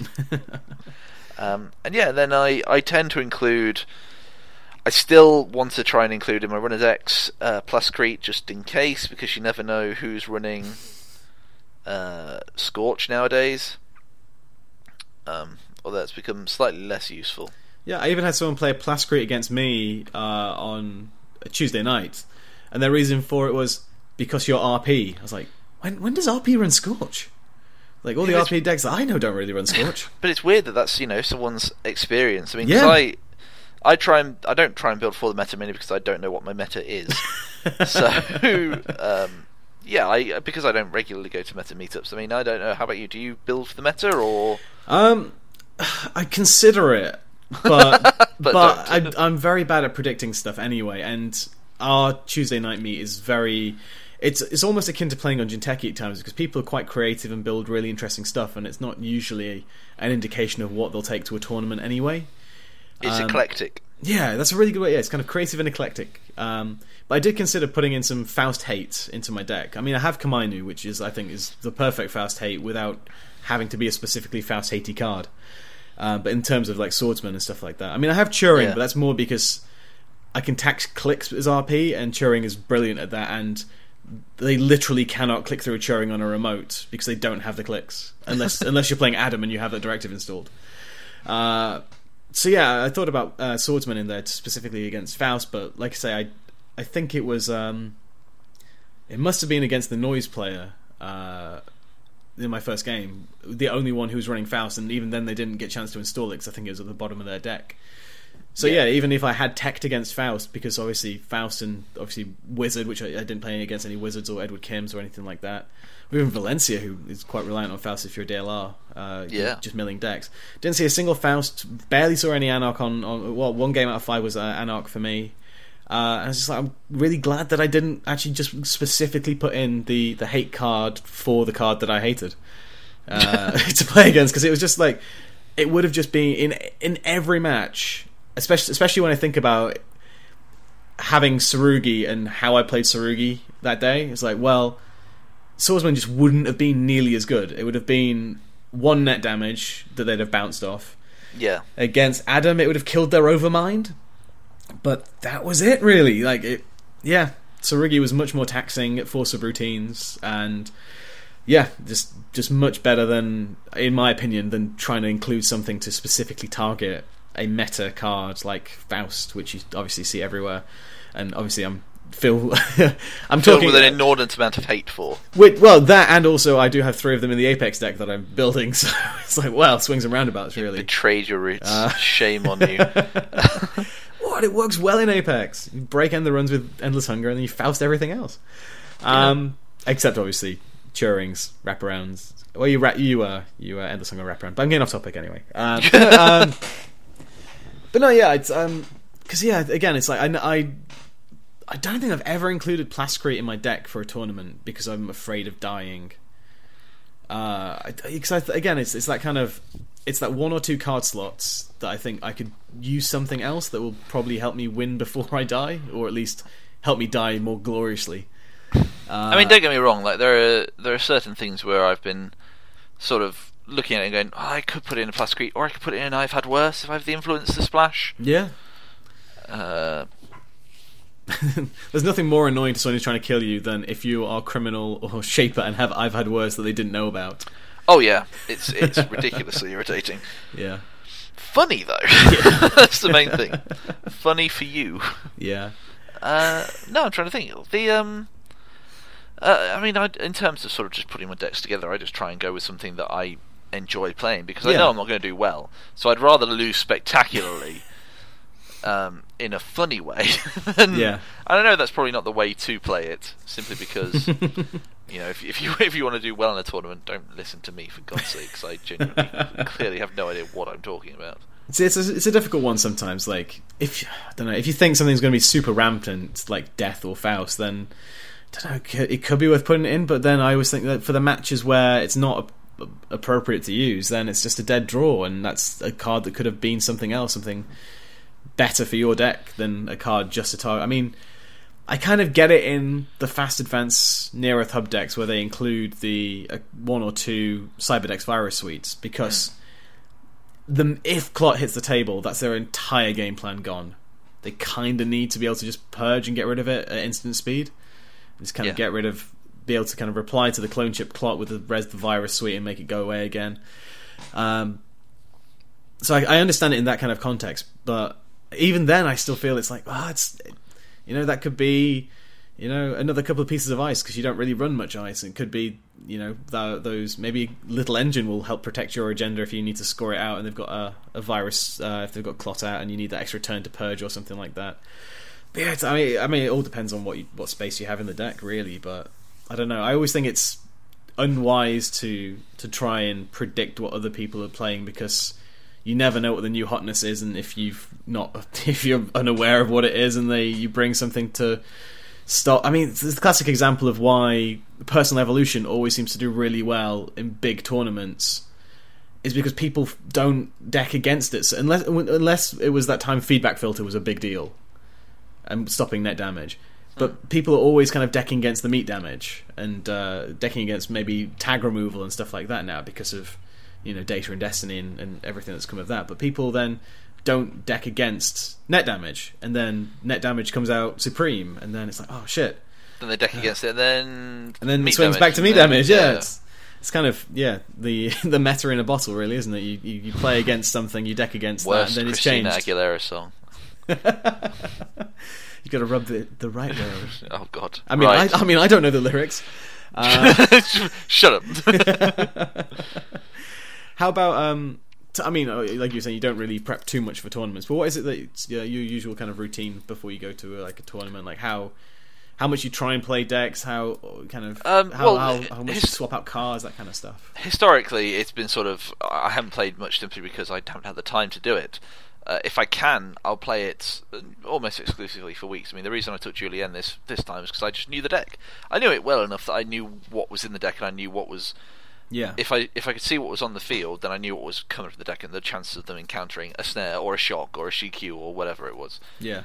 Then I tend to include. I still want to try and include in my runner decks Plascrete, just in case, because you never know who's running Scorch nowadays. Although it's become slightly less useful. Yeah, I even had someone play a Plascrete against me on a Tuesday night, and their reason for it was because you're RP. I was like, when does RP run Scorch? Like all the RP decks that I know don't really run Scorch. But it's weird that's someone's experience. I mean, because I don't try and build for the meta mainly because I don't know what my meta is. So because I don't regularly go to meta meetups. I mean, I don't know. How about you? Do you build for the meta or? I consider it. But I'm very bad at predicting stuff anyway, and our Tuesday night meet is it's almost akin to playing on Jinteki at times, because people are quite creative and build really interesting stuff, and it's not usually an indication of what they'll take to a tournament anyway. It's eclectic. Yeah, that's a really good way. Yeah, it's kind of creative and eclectic. But I did consider putting in some Faust hate into my deck. I mean, I have Kamainu, which I think is the perfect Faust hate without having to be a specifically Faust hatey card. But in terms of like swordsman and stuff like that, I mean, I have Turing, but that's more because I can tax clicks as RP, and Turing is brilliant at that, and they literally cannot click through a Turing on a remote because they don't have the clicks, unless you're playing Adam and you have that directive installed. So yeah, I thought about swordsman in there specifically against Faust, but like I say, I think it was it must have been against the Noise player. In my first game, the only one who was running Faust, and even then they didn't get a chance to install it because I think it was at the bottom of their deck. So even if I had teched against Faust, because obviously Faust and obviously Wizard, which I didn't play against any Wizards or Edward Kims or anything like that, or even Valencia, who is quite reliant on Faust if you're a DLR, just milling decks. Didn't see a single Faust, barely saw any Anarch on one game out of 5 was Anarch for me. And I was just like, I'm really glad that I didn't actually just specifically put in the hate card for the card that I hated to play against, because it was just like, it would have just been in every match, especially when I think about having Tsurugi and how I played Tsurugi that day. It's like, well, Swordsman just wouldn't have been nearly as good. It would have been 1 net damage that they'd have bounced off. Yeah. Against Adam, it would have killed their Overmind. But that was it, really. Tsurugi was much more taxing at Force of Routines, and just much better than, in my opinion, than trying to include something to specifically target a meta card like Faust, which you obviously see everywhere. And obviously I'm feel I'm Filled talking with an inordinate amount of hate for. well, that, and also I do have 3 of them in the Apex deck that I'm building, so it's like, well, swings and roundabouts, really. Betrayed your roots. Shame on you. What? It works well in Apex. You break end the runs with Endless Hunger, and then you Faust everything else. Except obviously Turing's wraparounds. Well, you Endless Hunger wraparound, but I'm getting off topic anyway. But no, yeah, it's because again, it's like I don't think I've ever included Plascrete in my deck for a tournament because I'm afraid of dying. Again, it's that kind of, it's that 1 or 2 card slots that I think I could use something else that will probably help me win before I die, or at least help me die more gloriously. I mean, don't get me wrong. Like there are certain things where I've been sort of looking at it and going, I could put it in a Plascrete, or I could put it in I've Had Worse if I have the influence to splash. Yeah. There's nothing more annoying to someone who's trying to kill you than if you are Criminal or Shaper and have I've Had Worse that they didn't know about. Oh yeah, it's ridiculously irritating. Yeah. Funny though, yeah. That's the main thing. Funny for you. Yeah. No, I'm trying to think. I mean, in terms of sort of just putting my decks together, I just try and go with something that I enjoy playing, because I know I'm not going to do well. So I'd rather lose spectacularly in a funny way. And I know that's probably not the way to play it, simply because you know, if you want to do well in a tournament, don't listen to me, for God's sake, because I genuinely clearly have no idea what I'm talking about. It's a difficult one sometimes. Like, if you think something's going to be super rampant, like Death or Faust, then I don't know, it could be worth putting it in. But then I always think that for the matches where it's not appropriate to use, then it's just a dead draw, and that's a card that could have been something else, something better for your deck than a card just to target. I mean, I kind of get it in the Fast Advance Near Earth Hub decks where they include the 1 or 2 Cyberdex Virus Suites, because if Clot hits the table, that's their entire game plan gone. They kind of need to be able to just purge and get rid of it at instant speed. Just kind of be able to kind of reply to the clone chip Clot with the Res the Virus Suite and make it go away again. So I understand it in that kind of context, but even then I still feel it's like, that could be, another couple of pieces of ice, because you don't really run much ice. It could be, those, maybe Little Engine will help protect your agenda if you need to score it out, and they've got a virus, if they've got Clot out and you need that extra turn to purge or something like that. But yeah, I mean, it all depends on what space you have in the deck, really. But I don't know. I always think it's unwise to try and predict what other people are playing, because you never know what the new hotness is, and if you're unaware of what it is, and you bring something to stop. I mean, it's the classic example of why Personal Evolution always seems to do really well in big tournaments, is because people don't deck against it. So unless it was that time Feedback Filter was a big deal and stopping net damage. But people are always kind of decking against the meat damage, and decking against maybe tag removal and stuff like that now, because of Data and Destiny and everything that's come of that. But people then don't deck against net damage, and then net damage comes out supreme, and then it's like, oh shit. Then they deck against it, and then it swings back to meat damage. Yeah, it's kind of the meta in a bottle, really, isn't it? You play against something, you deck against Worst that, and then it's Christina changed. Aguilera song. You got to rub the right way. Oh God! I mean, right. I don't know the lyrics. Shut up. How about I mean, like you were saying, you don't really prep too much for tournaments. But what is it that's your usual kind of routine before you go to a tournament? Like how much you try and play decks, how kind of how much you swap out cards, that kind of stuff. Historically, it's been sort of, I haven't played much simply because I haven't had the time to do it. If I can, I'll play it almost exclusively for weeks. I mean, the reason I took Julien this time is because I just knew the deck. I knew it well enough that I knew what was in the deck, and I knew what was. Yeah. If I could see what was on the field, then I knew what was coming from the deck and the chances of them encountering a snare or a shock or a CQ or whatever it was. Yeah.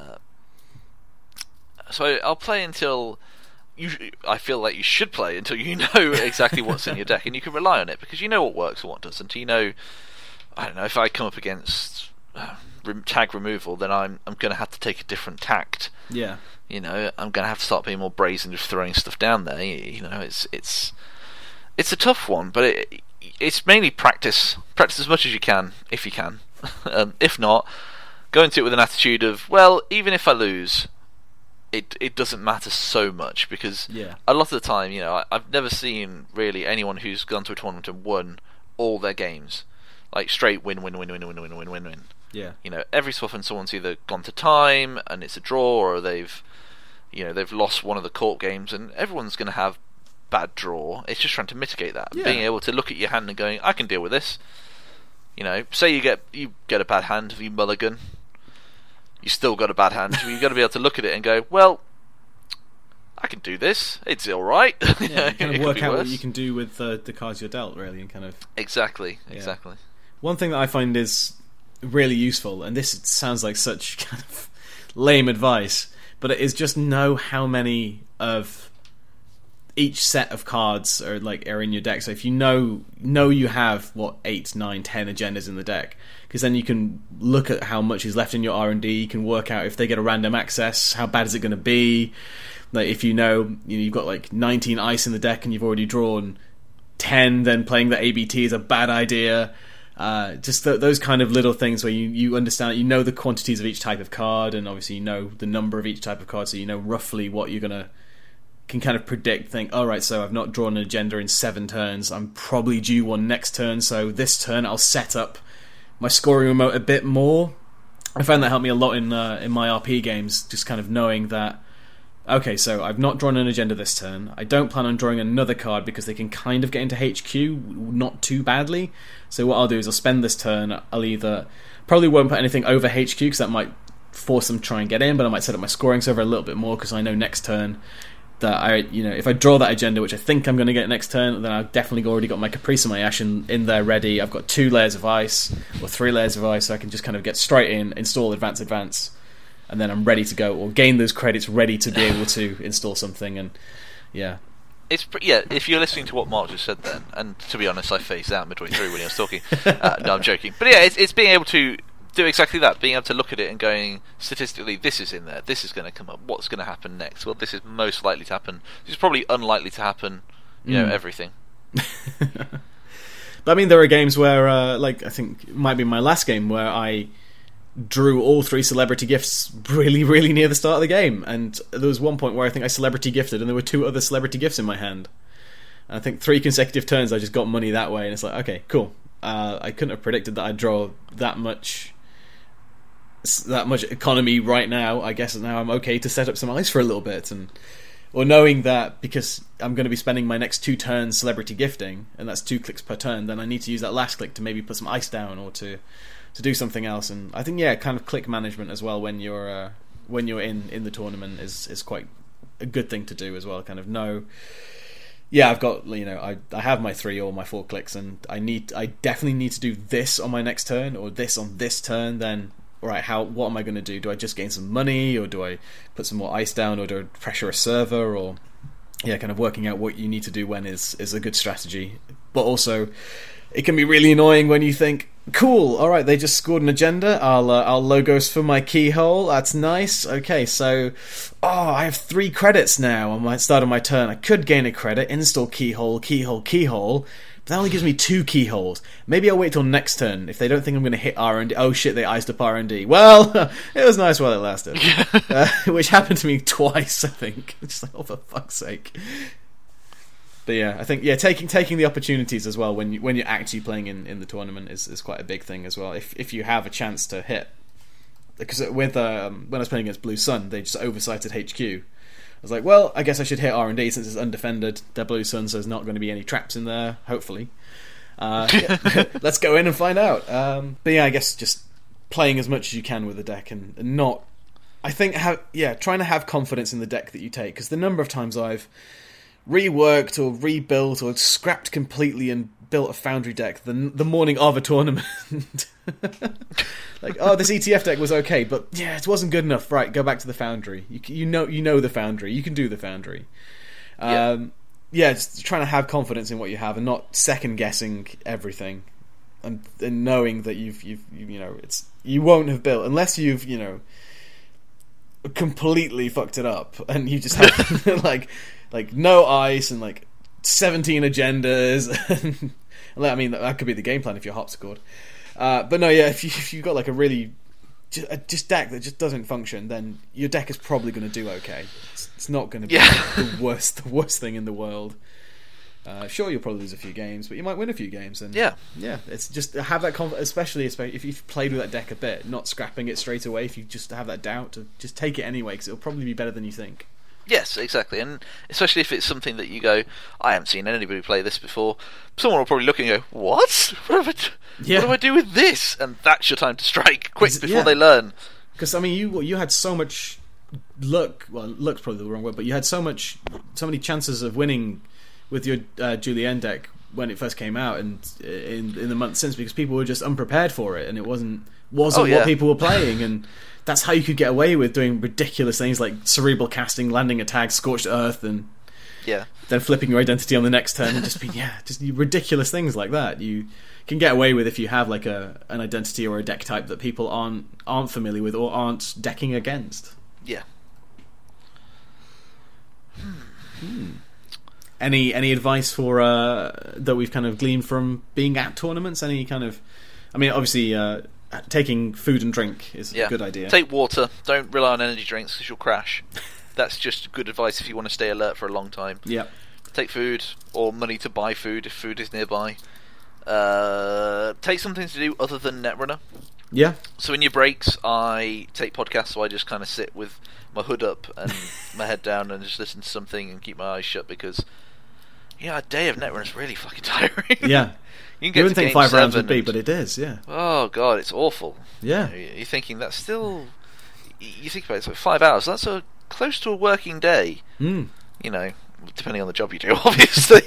So I'll play until I feel like you should play until you know exactly what's in your deck, and you can rely on it because you know what works and what doesn't. I don't know, if I come up against tag removal, then I'm going to have to take a different tact. Yeah. I'm going to have to start being more brazen, just throwing stuff down there. It's a tough one, but it's mainly practice. Practice as much as you can, if you can. If not, go into it with an attitude of, well, even if I lose, it doesn't matter so much, because Yeah. a lot of the time, I've never seen really anyone who's gone to a tournament and won all their games, like straight win, win, win, win, win, win, win, win, win. Yeah. Every so often someone's either gone to time and it's a draw, or they've lost one of the court games, and everyone's going to have bad draw. It's just trying to mitigate that, Yeah. being able to look at your hand and going, I can deal with this. Say you get a bad hand, you mulligan, you still got a bad hand. You've got to be able to look at it and go, well, I can do this. It's all right. Yeah, kind of It work could be out what worse. you can do with the cards you're dealt, really, and kind of. Exactly. Yeah. Exactly. One thing that I find is really useful, and this sounds like such kind of lame advice, but it is just know how many of each set of cards are in your deck. So if you know you have 8, 9, 10 agendas in the deck, because then you can look at how much is left in your R&D. You can work out if they get a random access, how bad is it going to be. Like if you've got 19 ice in the deck and you've already drawn 10, then playing the ABT is a bad idea. Just those kind of little things where you understand, the quantities of each type of card, and obviously you know the number of each type of card, so you know roughly what you're gonna can kind of predict. Think, all right, so I've not drawn an agenda in 7 turns. I'm probably due one next turn, so this turn I'll set up my scoring remote a bit more. I found that helped me a lot in my RP games, just kind of knowing that. Okay, so I've not drawn an agenda this turn. I don't plan on drawing another card because they can kind of get into HQ not too badly. So what I'll do is I'll spend this turn. I'll either probably won't put anything over HQ because that might force them to try and get in, but I might set up my scoring server a little bit more because I know next turn that if I draw that agenda, which I think I'm going to get next turn, then I've definitely already got my Caprice and my Ash in there ready. I've got 2 layers of ice or 3 layers of ice, so I can just kind of get straight in, install advance, and then I'm ready to go, or gain those credits ready to be able to install something. And yeah, if you're listening to what Mark just said then, and to be honest, I phased out midway through when he was talking. No, I'm joking. But yeah, it's being able to do exactly that, being able to look at it and going, statistically, this is in there, this is going to come up, what's going to happen next? Well, this is most likely to happen, this is probably unlikely to happen, everything. But I mean, there are games where, I think it might be my last game, where I drew all 3 celebrity gifts really, really near the start of the game, and there was one point where I think I celebrity gifted, and there were 2 other celebrity gifts in my hand. And I think 3 consecutive turns I just got money that way, and it's like, okay, cool. I couldn't have predicted that I'd draw that much economy right now. I guess now I'm okay to set up some ice for a little bit, or knowing that because I'm going to be spending my next 2 turns celebrity gifting, and that's 2 clicks per turn, then I need to use that last click to maybe put some ice down or to do something else. And I think kind of click management as well when you're in the tournament is quite a good thing to do as well. Kind of know. Yeah, I've got I have my 3 or my 4 clicks, and I definitely need to do this on my next turn or this on this turn. Then right, what am I going to do? Do I just gain some money, or do I put some more ice down, or do I pressure a server, or kind of working out what you need to do when is a good strategy. But also, it can be really annoying when you think, cool, all right, they just scored an agenda. I'll logos for my keyhole. That's nice. Okay, so I have 3 credits now on my start of my turn. I could gain a credit, install keyhole, but that only gives me 2 keyholes. Maybe I'll wait till next turn if they don't think I'm going to hit R&D. Oh shit, they iced up R&D. Well, it was nice while it lasted, which happened to me twice, I think. It's like, oh, for fuck's sake. But yeah, I think taking the opportunities as well when you're actually playing in the tournament is quite a big thing as well. If you have a chance to hit, because with when I was playing against Blue Sun, they just oversighted HQ. I was like, well, I guess I should hit R&D since it's undefended. They're Blue Sun, so there's not going to be any traps in there. Hopefully, let's go in and find out. But yeah, I guess just playing as much as you can with the deck and not. I think trying to have confidence in the deck that you take, because the number of times I've reworked or rebuilt or scrapped completely and built a Foundry deck the morning of a tournament. Like, this ETF deck was okay, but it wasn't good enough. Right, go back to the Foundry. You know the Foundry. You can do the Foundry. Just trying to have confidence in what you have and not second guessing everything, and knowing that you've you won't have built unless you've completely fucked it up and you just have like no ice and 17 agendas. I mean, that could be the game plan if your hops scored. But no, if you've got a really just deck that just doesn't function, then your deck is probably going to do okay. It's not going to be the worst thing in the world. Sure, you'll probably lose a few games, but you might win a few games. And yeah, it's just have that confidence, especially if you've played with that deck a bit, not scrapping it straight away. If you just have that doubt, to just take it anyway, because it'll probably be better than you think. Yes, exactly, and especially if it's something that you go, I haven't seen anybody play this before. Someone will probably look and go, what? What do I do with this? And that's your time to strike quick before they learn. Because I mean, you had so much luck. Well, luck's probably the wrong word, but you had so many chances of winning with your Julien deck when it first came out, and in the months since, because people were just unprepared for it, and it wasn't what people were playing, and that's how you could get away with doing ridiculous things like cerebral casting, landing a tag, scorched earth, and then flipping your identity on the next turn, and just ridiculous things like that. You can get away with if you have like an identity or a deck type that people aren't familiar with or aren't decking against. Yeah. Any advice for that we've kind of gleaned from being at tournaments? Any kind of, I mean, obviously taking food and drink is a good idea. Take water. Don't rely on energy drinks because you'll crash. That's just good advice if you want to stay alert for a long time. Yeah. Take food or money to buy food if food is nearby. Take something to do other than Netrunner. Yeah. So in your breaks, I take podcasts, so I just kind of sit with my hood up and my head down and just listen to something and keep my eyes shut, because a day of Netrunner is really fucking tiring. Yeah. You wouldn't think 5 rounds would be, but it is, yeah. Oh, God, it's awful. Yeah. You're thinking that's still... You think about it, it's like 5 hours. That's close to a working day. Depending on the job you do, obviously.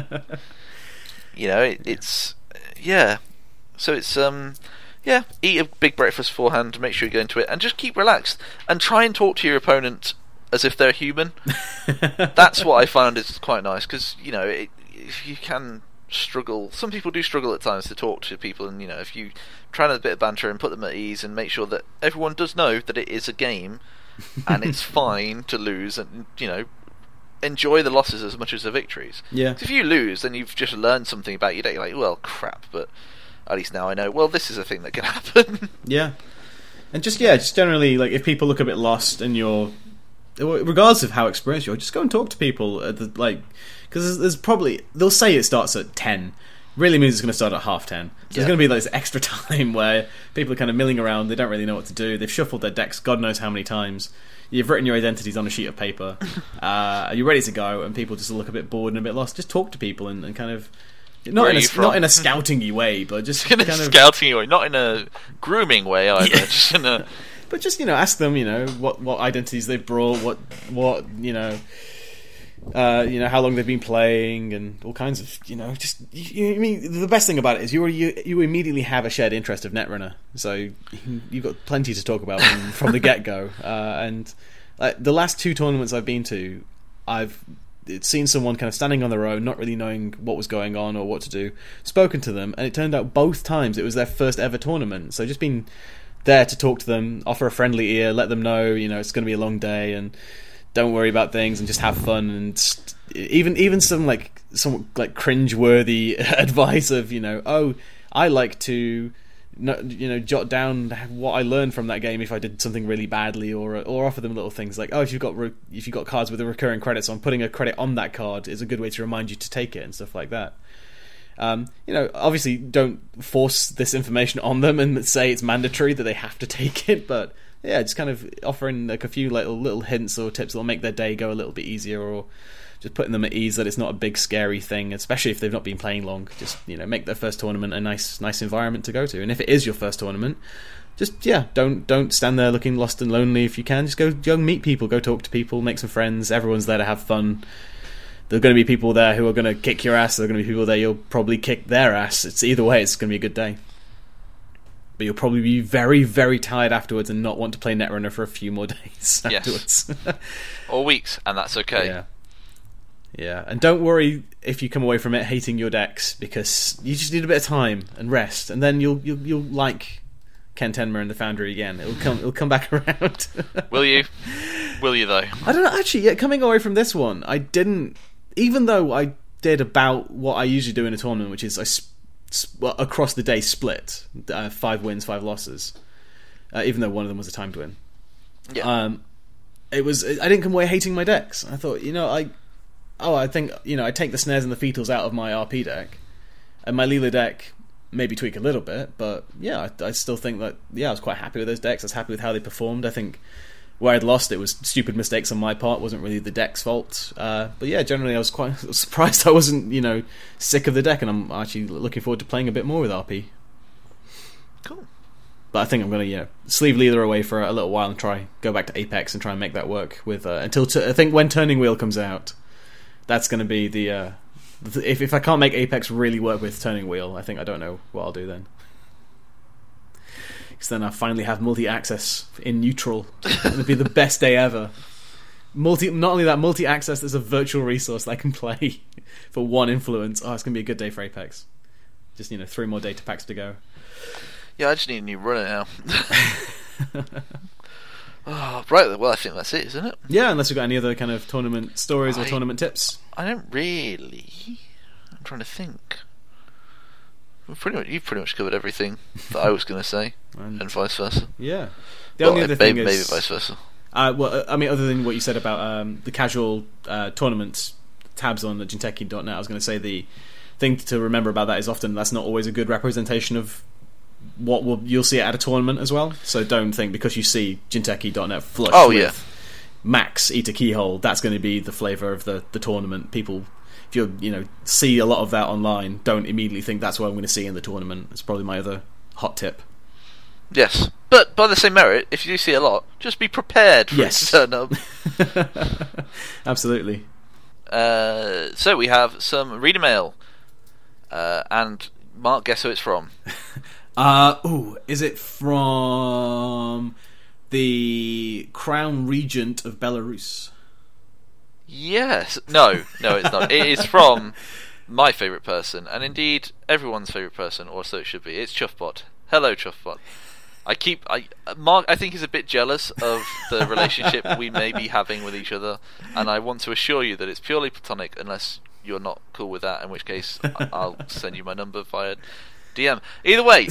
It's... Yeah. So it's... eat a big breakfast beforehand, make sure you go into it, and just keep relaxed. And try and talk to your opponent as if they're human. That's what I found is quite nice, because, if you can... struggle. Some people do struggle at times to talk to people, and if you try a bit of banter and put them at ease and make sure that everyone does know that it is a game and it's fine to lose, and enjoy the losses as much as the victories. Yeah. If you lose, then you've just learned something about your day. You're like, well, crap, but at least now I know. Well, this is a thing that can happen. Yeah. And just generally, like, if people look a bit lost and you're, regardless of how experienced you are, just go and talk to people at the, like, because there's probably, they'll say it starts at 10, really means it's going to start at 10:30. So there's going to be like this extra time where people are kind of milling around, they don't really know what to do, they've shuffled their decks God knows how many times, you've written your identities on a sheet of paper, you're ready to go, and people just look a bit bored and a bit lost. Just talk to people and kind of, not in a scouting-y way, but just in a scouting-y way, not in a grooming way either. Yeah. Just in a... But just ask them, what identities they've brought, what how long they've been playing, and all kinds of, just, I mean, the best thing about it is you immediately have a shared interest of Netrunner, so you've got plenty to talk about from the get-go. And the last 2 tournaments I've been to, I've seen someone kind of standing on their own, not really knowing what was going on or what to do, spoken to them, and it turned out both times it was their first ever tournament. So just being there to talk to them, offer a friendly ear, let them know, it's going to be a long day, and don't worry about things, and just have fun. And even some cringe-worthy advice of, I like to jot down what I learned from that game if I did something really badly, or offer them little things like, if you've got cards with the recurring credits on, putting a credit on that card is a good way to remind you to take it, and stuff like that. Obviously don't force this information on them and say it's mandatory that they have to take it, but just kind of offering like a few little hints or tips that'll make their day go a little bit easier, or just putting them at ease that it's not a big scary thing, especially if they've not been playing long. Just make their first tournament a nice environment to go to, and if it is your first tournament, just don't stand there looking lost and lonely. If you can, just go meet people, go talk to people, make some friends. Everyone's there to have fun. There are going to be people there who are going to kick your ass. There are going to be people there you'll probably kick their ass. It's either way, it's going to be a good day. But you'll probably be very, very tired afterwards and not want to play Netrunner for a few more days afterwards. Or weeks, and that's okay. Yeah. And don't worry if you come away from it hating your decks, because you just need a bit of time and rest, and then you'll like Ken Tenma and the Foundry again. It'll come back around. Will you? Will you though? I don't know. Actually, coming away from this one, I didn't. Even though I did about what I usually do in a tournament, which is across the day split, 5 wins, 5 losses. even though one of them was a timed win. Yeah. I didn't come away hating my decks. I thought, I think, I take the snares and the fetals out of my RP deck, and my Leela deck maybe tweak a little bit, but yeah, I still think that, I was quite happy with those decks. I was happy with how they performed. I think where I'd lost, it was stupid mistakes on my part, wasn't really the deck's fault. But yeah, generally I was quite surprised I wasn't, sick of the deck, and I'm actually looking forward to playing a bit more with RP. Cool. But I think I'm going to, sleeve Leela away for a little while and go back to Apex and try and make that work with until I think when Turning Wheel comes out, that's going to be the if I can't make Apex really work with Turning Wheel, I think I don't know what I'll do then. Because then I finally have multi-access in neutral. It'll be the best day ever. Not only that, multi-access, there's a virtual resource that I can play for one influence. Oh, it's going to be a good day for Apex. Just 3 more data packs to go. Yeah, I just need a new runner now. Oh, right, well, I think that's it, isn't it? Yeah, unless you've got any other kind of tournament stories or tournament tips. I don't really. I'm trying to think. You've pretty much covered everything that I was going to say, and vice versa. Yeah. The only other thing maybe vice versa. Well, I mean, other than what you said about the casual tournament tabs on the Jinteki.net, I was going to say the thing to remember about that is often that's not always a good representation of what you'll see at a tournament as well. So don't think because you see Jinteki.net flush with Max Eat a Keyhole, that's going to be the flavour of the tournament. People, if you see a lot of that online, don't immediately think that's what I'm going to see in the tournament. It's probably my other hot tip. Yes, but by the same merit, if you do see a lot, just be prepared for it to turn up. Absolutely. So we have some reader mail, and Mark, guess who it's from? Is it from the Crown Regent of Belarus? Yes. No, it's not. It is from my favourite person, and indeed everyone's favourite person, or so it should be. It's Chuffbot. Hello, Chuffbot. Mark, I think, is a bit jealous of the relationship we may be having with each other, and I want to assure you that it's purely platonic, unless you're not cool with that, in which case I'll send you my number via DM. Either way,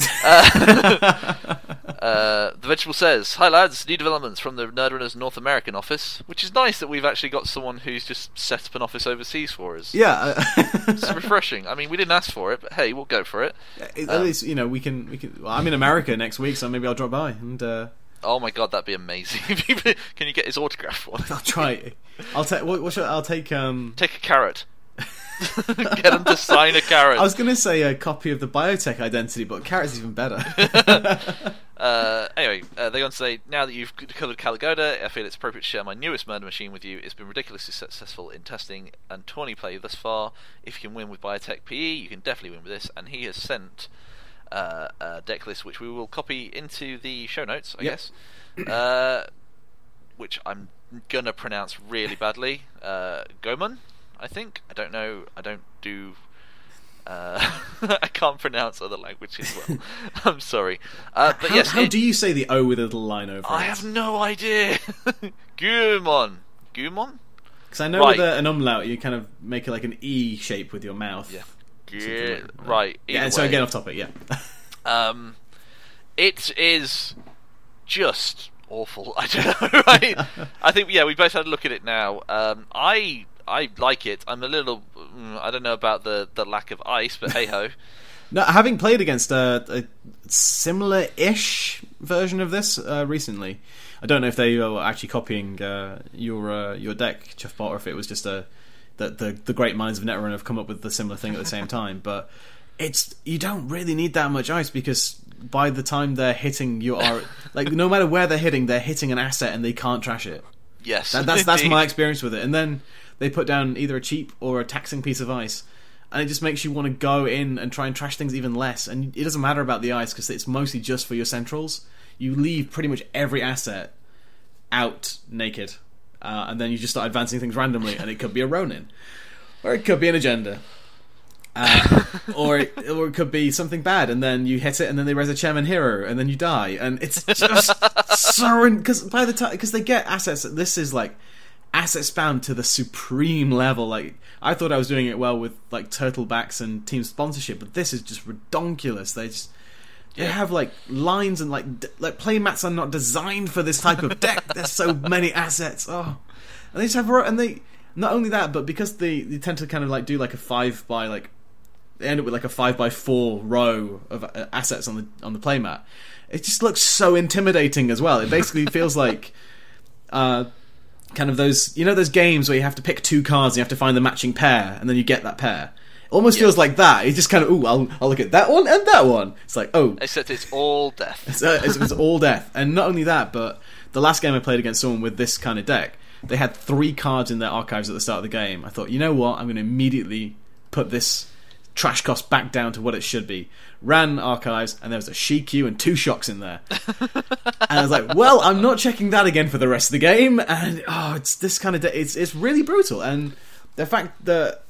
the Vegetable says, "Hi lads, new developments from the Nerdrunners North American office," which is nice that we've actually got someone who's just set up an office overseas for us. Yeah, it's refreshing. I mean, we didn't ask for it, but hey, we'll go for it. At least we can. Well, I'm in America next week, so maybe I'll drop by and. Oh my god, that'd be amazing! Can you get his autograph one? I'll try. I'll take. I'll take. Take a carrot. Get him to sign a carrot. I was going to say a copy of the Biotech Identity, but carrot's even better. Anyway, they go on to say, now that you've covered Caligoda, I feel it's appropriate to share my newest murder machine with you. It's been ridiculously successful in testing and tourney play thus far. If you can win with Biotech PE, you can definitely win with this. And he has sent a deck list, which we will copy into the show notes, I guess. Which I'm going to pronounce really badly. Goemon? I think. I don't know. I don't do. I can't pronounce other languages well. I'm sorry. But how do you say the O with a little line over it? I have no idea. Goemon? Because I know with an umlaut, you kind of make it like an E shape with your mouth. Yeah. Right. Yeah. So again, off topic. Yeah. It is just awful. I don't know. Right? I think we both had a look at it now. I like it. I'm a little. I don't know about the lack of ice, but hey ho. No, having played against a similar-ish version of this recently, I don't know if they were actually copying your deck, Chuffbot, or if it was just the great minds of Netrunner have come up with the similar thing at the same time. But you don't really need that much ice because by the time they're hitting no matter where they're hitting an asset and they can't trash it. Yes, that's my experience with it. And then they put down either a cheap or a taxing piece of ice, and it just makes you want to go in and try and trash things even less. And it doesn't matter about the ice because it's mostly just for your centrals. You leave pretty much every asset out naked, and then you just start advancing things randomly, and it could be a Ronin, or it could be an agenda, or it could be something bad, and then you hit it, and then they raise a chairman hero, and then you die, and it's just so because they get assets. This is like asset spam to the supreme level. Like I thought I was doing it well with like Turtlebacks and team sponsorship, but this is just redonkulous. They have like lines and like play mats are not designed for this type of deck. There's so many assets. Oh, and they just have not only that, but because they tend to kind of like do like a 5x like they end up with like a 5x4 row of assets on the playmat. It just looks so intimidating as well. It basically feels like kind of those those games where you have to pick 2 cards and you have to find the matching pair and then you get that pair. It almost feels like that. It's just kind of I'll look at that one and that one. It's like except it's all death. It's all death. And not only that, but the last game I played against someone with this kind of deck, they had 3 cards in their archives at the start of the game. I thought, you know what? I'm going to immediately put this trash cost back down to what it should be. Ran archives, and there was a Shikyu and 2 shocks in there. And I was like, well, I'm not checking that again for the rest of the game. And it's this kind of it's really brutal. And the fact that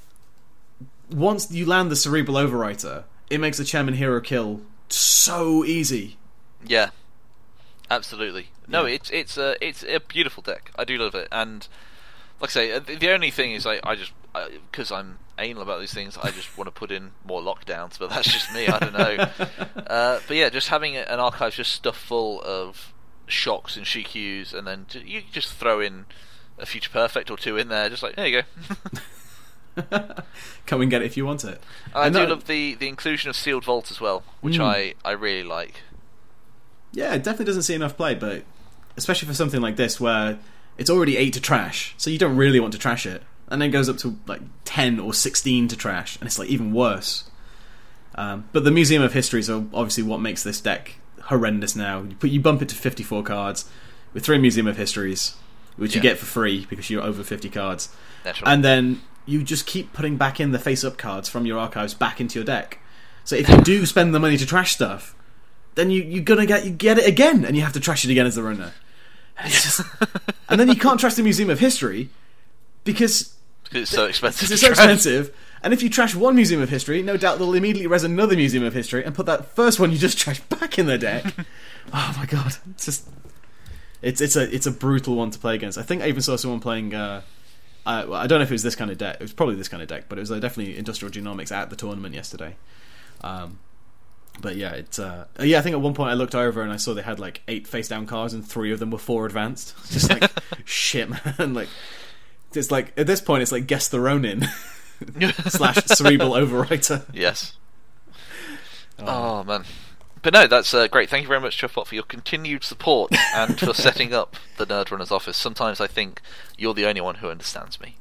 once you land the Cerebral Overwriter, it makes the Chairman Hero kill so easy. Yeah, absolutely. No, it's a beautiful deck. I do love it, and like I say, the only thing is I just because I'm anal about these things, I just want to put in more lockdowns, but that's just me. I don't know. But yeah, just having an archive just stuffed full of shocks and Shikyus, and then you just throw in a Future Perfect or 2 in there, just like there you go. Come and get it if you want it. I do love the inclusion of Sealed Vault as well, which I really like. Yeah, it definitely doesn't see enough play, but especially for something like this where it's already 8 to trash, so you don't really want to trash it, and then it goes up to like 10 or 16 to trash, and it's like even worse. But the Museum of Histories are obviously what makes this deck horrendous now. You bump it to 54 cards with 3 Museum of Histories, which you get for free because you're over 50 cards. Naturally. And then you just keep putting back in the face-up cards from your archives back into your deck. So if you do spend the money to trash stuff, then you're gonna get it again, and you have to trash it again as the runner. And it's just, and then you can't trash the Museum of History because it's so expensive. It's so expensive. And if you trash one Museum of History, no doubt they'll immediately res another Museum of History and put that first one you just trashed back in their deck. Oh my god, it's just it's a brutal one to play against. I think I even saw someone playing. I don't know if it was this kind of deck. It was probably this kind of deck, but it was definitely Industrial Genomics at the tournament yesterday. But yeah, I think at one point I looked over and I saw they had like 8 face down cards and 3 of them were 4 advanced. Just like shit, man. Like it's like at this point it's like Guess the Ronin / Cerebral Overwriter. Yes. Oh man. But no, that's great. Thank you very much, Chuffbot, for your continued support and for setting up the Nerd Runner's office. Sometimes I think you're the only one who understands me.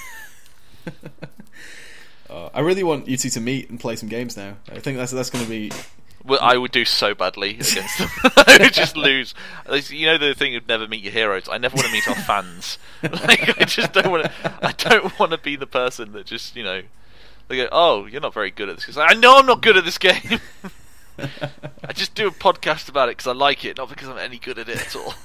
I really want you two to meet and play some games now. I think that's going to be... Well, I would do so badly against them. I would just lose. You know the thing of never meet your heroes? I never want to meet our fans. Like, I just don't want to... I don't want to be the person that just, they go, oh, you're not very good at this. Because I know I'm not good at this game. I just do a podcast about it because I like it, not because I'm any good at it at all.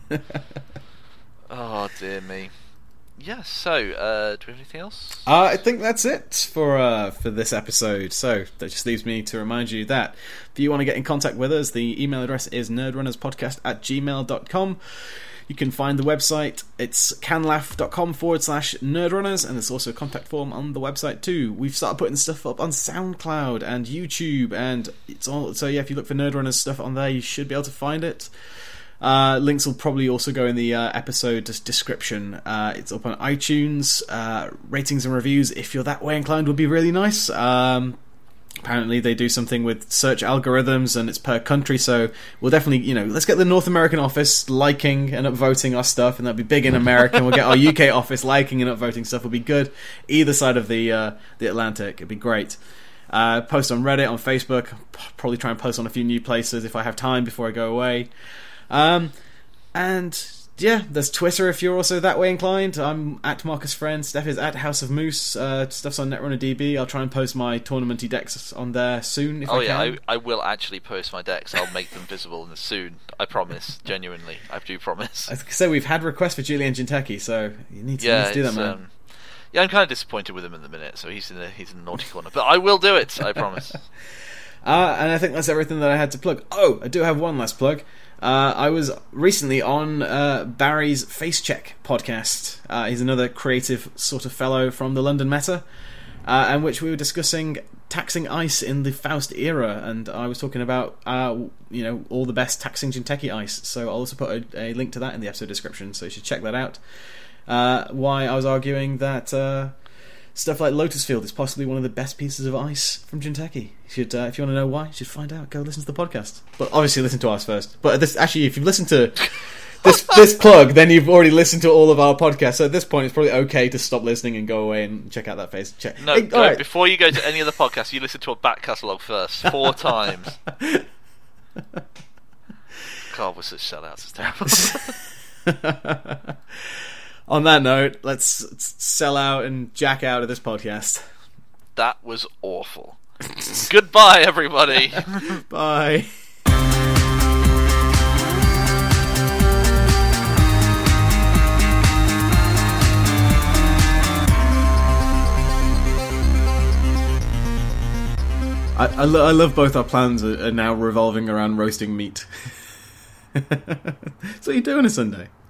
Oh dear me. Yeah. So, do we have anything else? I think that's it for this episode. So that just leaves me to remind you that if you want to get in contact with us, the email address is nerdrunnerspodcast@gmail.com. You can find the website. It's canlaugh.com/nerdrunners, and there's also a contact form on the website too. We've started putting stuff up on SoundCloud and YouTube, and it's all. So yeah, if you look for Nerdrunners stuff on there, you should be able to find it. Links will probably also go in the episode description. It's up on iTunes. Ratings and reviews, if you're that way inclined, would be really nice. Apparently they do something with search algorithms and it's per country, so we'll definitely, let's get the North American office liking and upvoting our stuff, and that'll be big in America, and we'll get our UK office liking and upvoting stuff. Will be good either side of the Atlantic. It'd be great. Post on Reddit, on Facebook. Probably try and post on a few new places if I have time before I go away. And yeah, there's Twitter if you're also that way inclined. I'm at Marcus Friend. Steph is at House of Moose. Stuff's on Netrunner DB. I'll try and post my tournamenty decks on there soon if I can. I will actually post my decks. I'll make them visible soon. I promise. Genuinely, I do promise. So we've had requests for Julian Jinteki, so you need to do that, man. Yeah, I'm kind of disappointed with him in the minute, so he's in the naughty corner. But I will do it. I promise. And I think that's everything that I had to plug. Oh, I do have one last plug. I was recently on Barry's Face Check podcast. He's another creative sort of fellow from the London Meta, in which we were discussing taxing ice in the Faust era, and I was talking about all the best taxing Jinteki ice. So I'll also put a link to that in the episode description, so you should check that out. Why I was arguing that stuff like Lotus Field is possibly one of the best pieces of ice from Jinteki. You should, if you want to know why, you should find out. Go listen to the podcast. But obviously listen to ours first. But if you've listened to this plug, then you've already listened to all of our podcasts. So at this point, it's probably okay to stop listening and go away and check out that phase. Right. Before you go to any other podcast, you listen to a back catalogue first, 4 times. God, we're such sellouts. It's terrible. On that note, let's sell out and jack out of this podcast. That was awful. Goodbye, everybody. Bye. I love both our plans are now revolving around roasting meat. So what are you doing on a Sunday?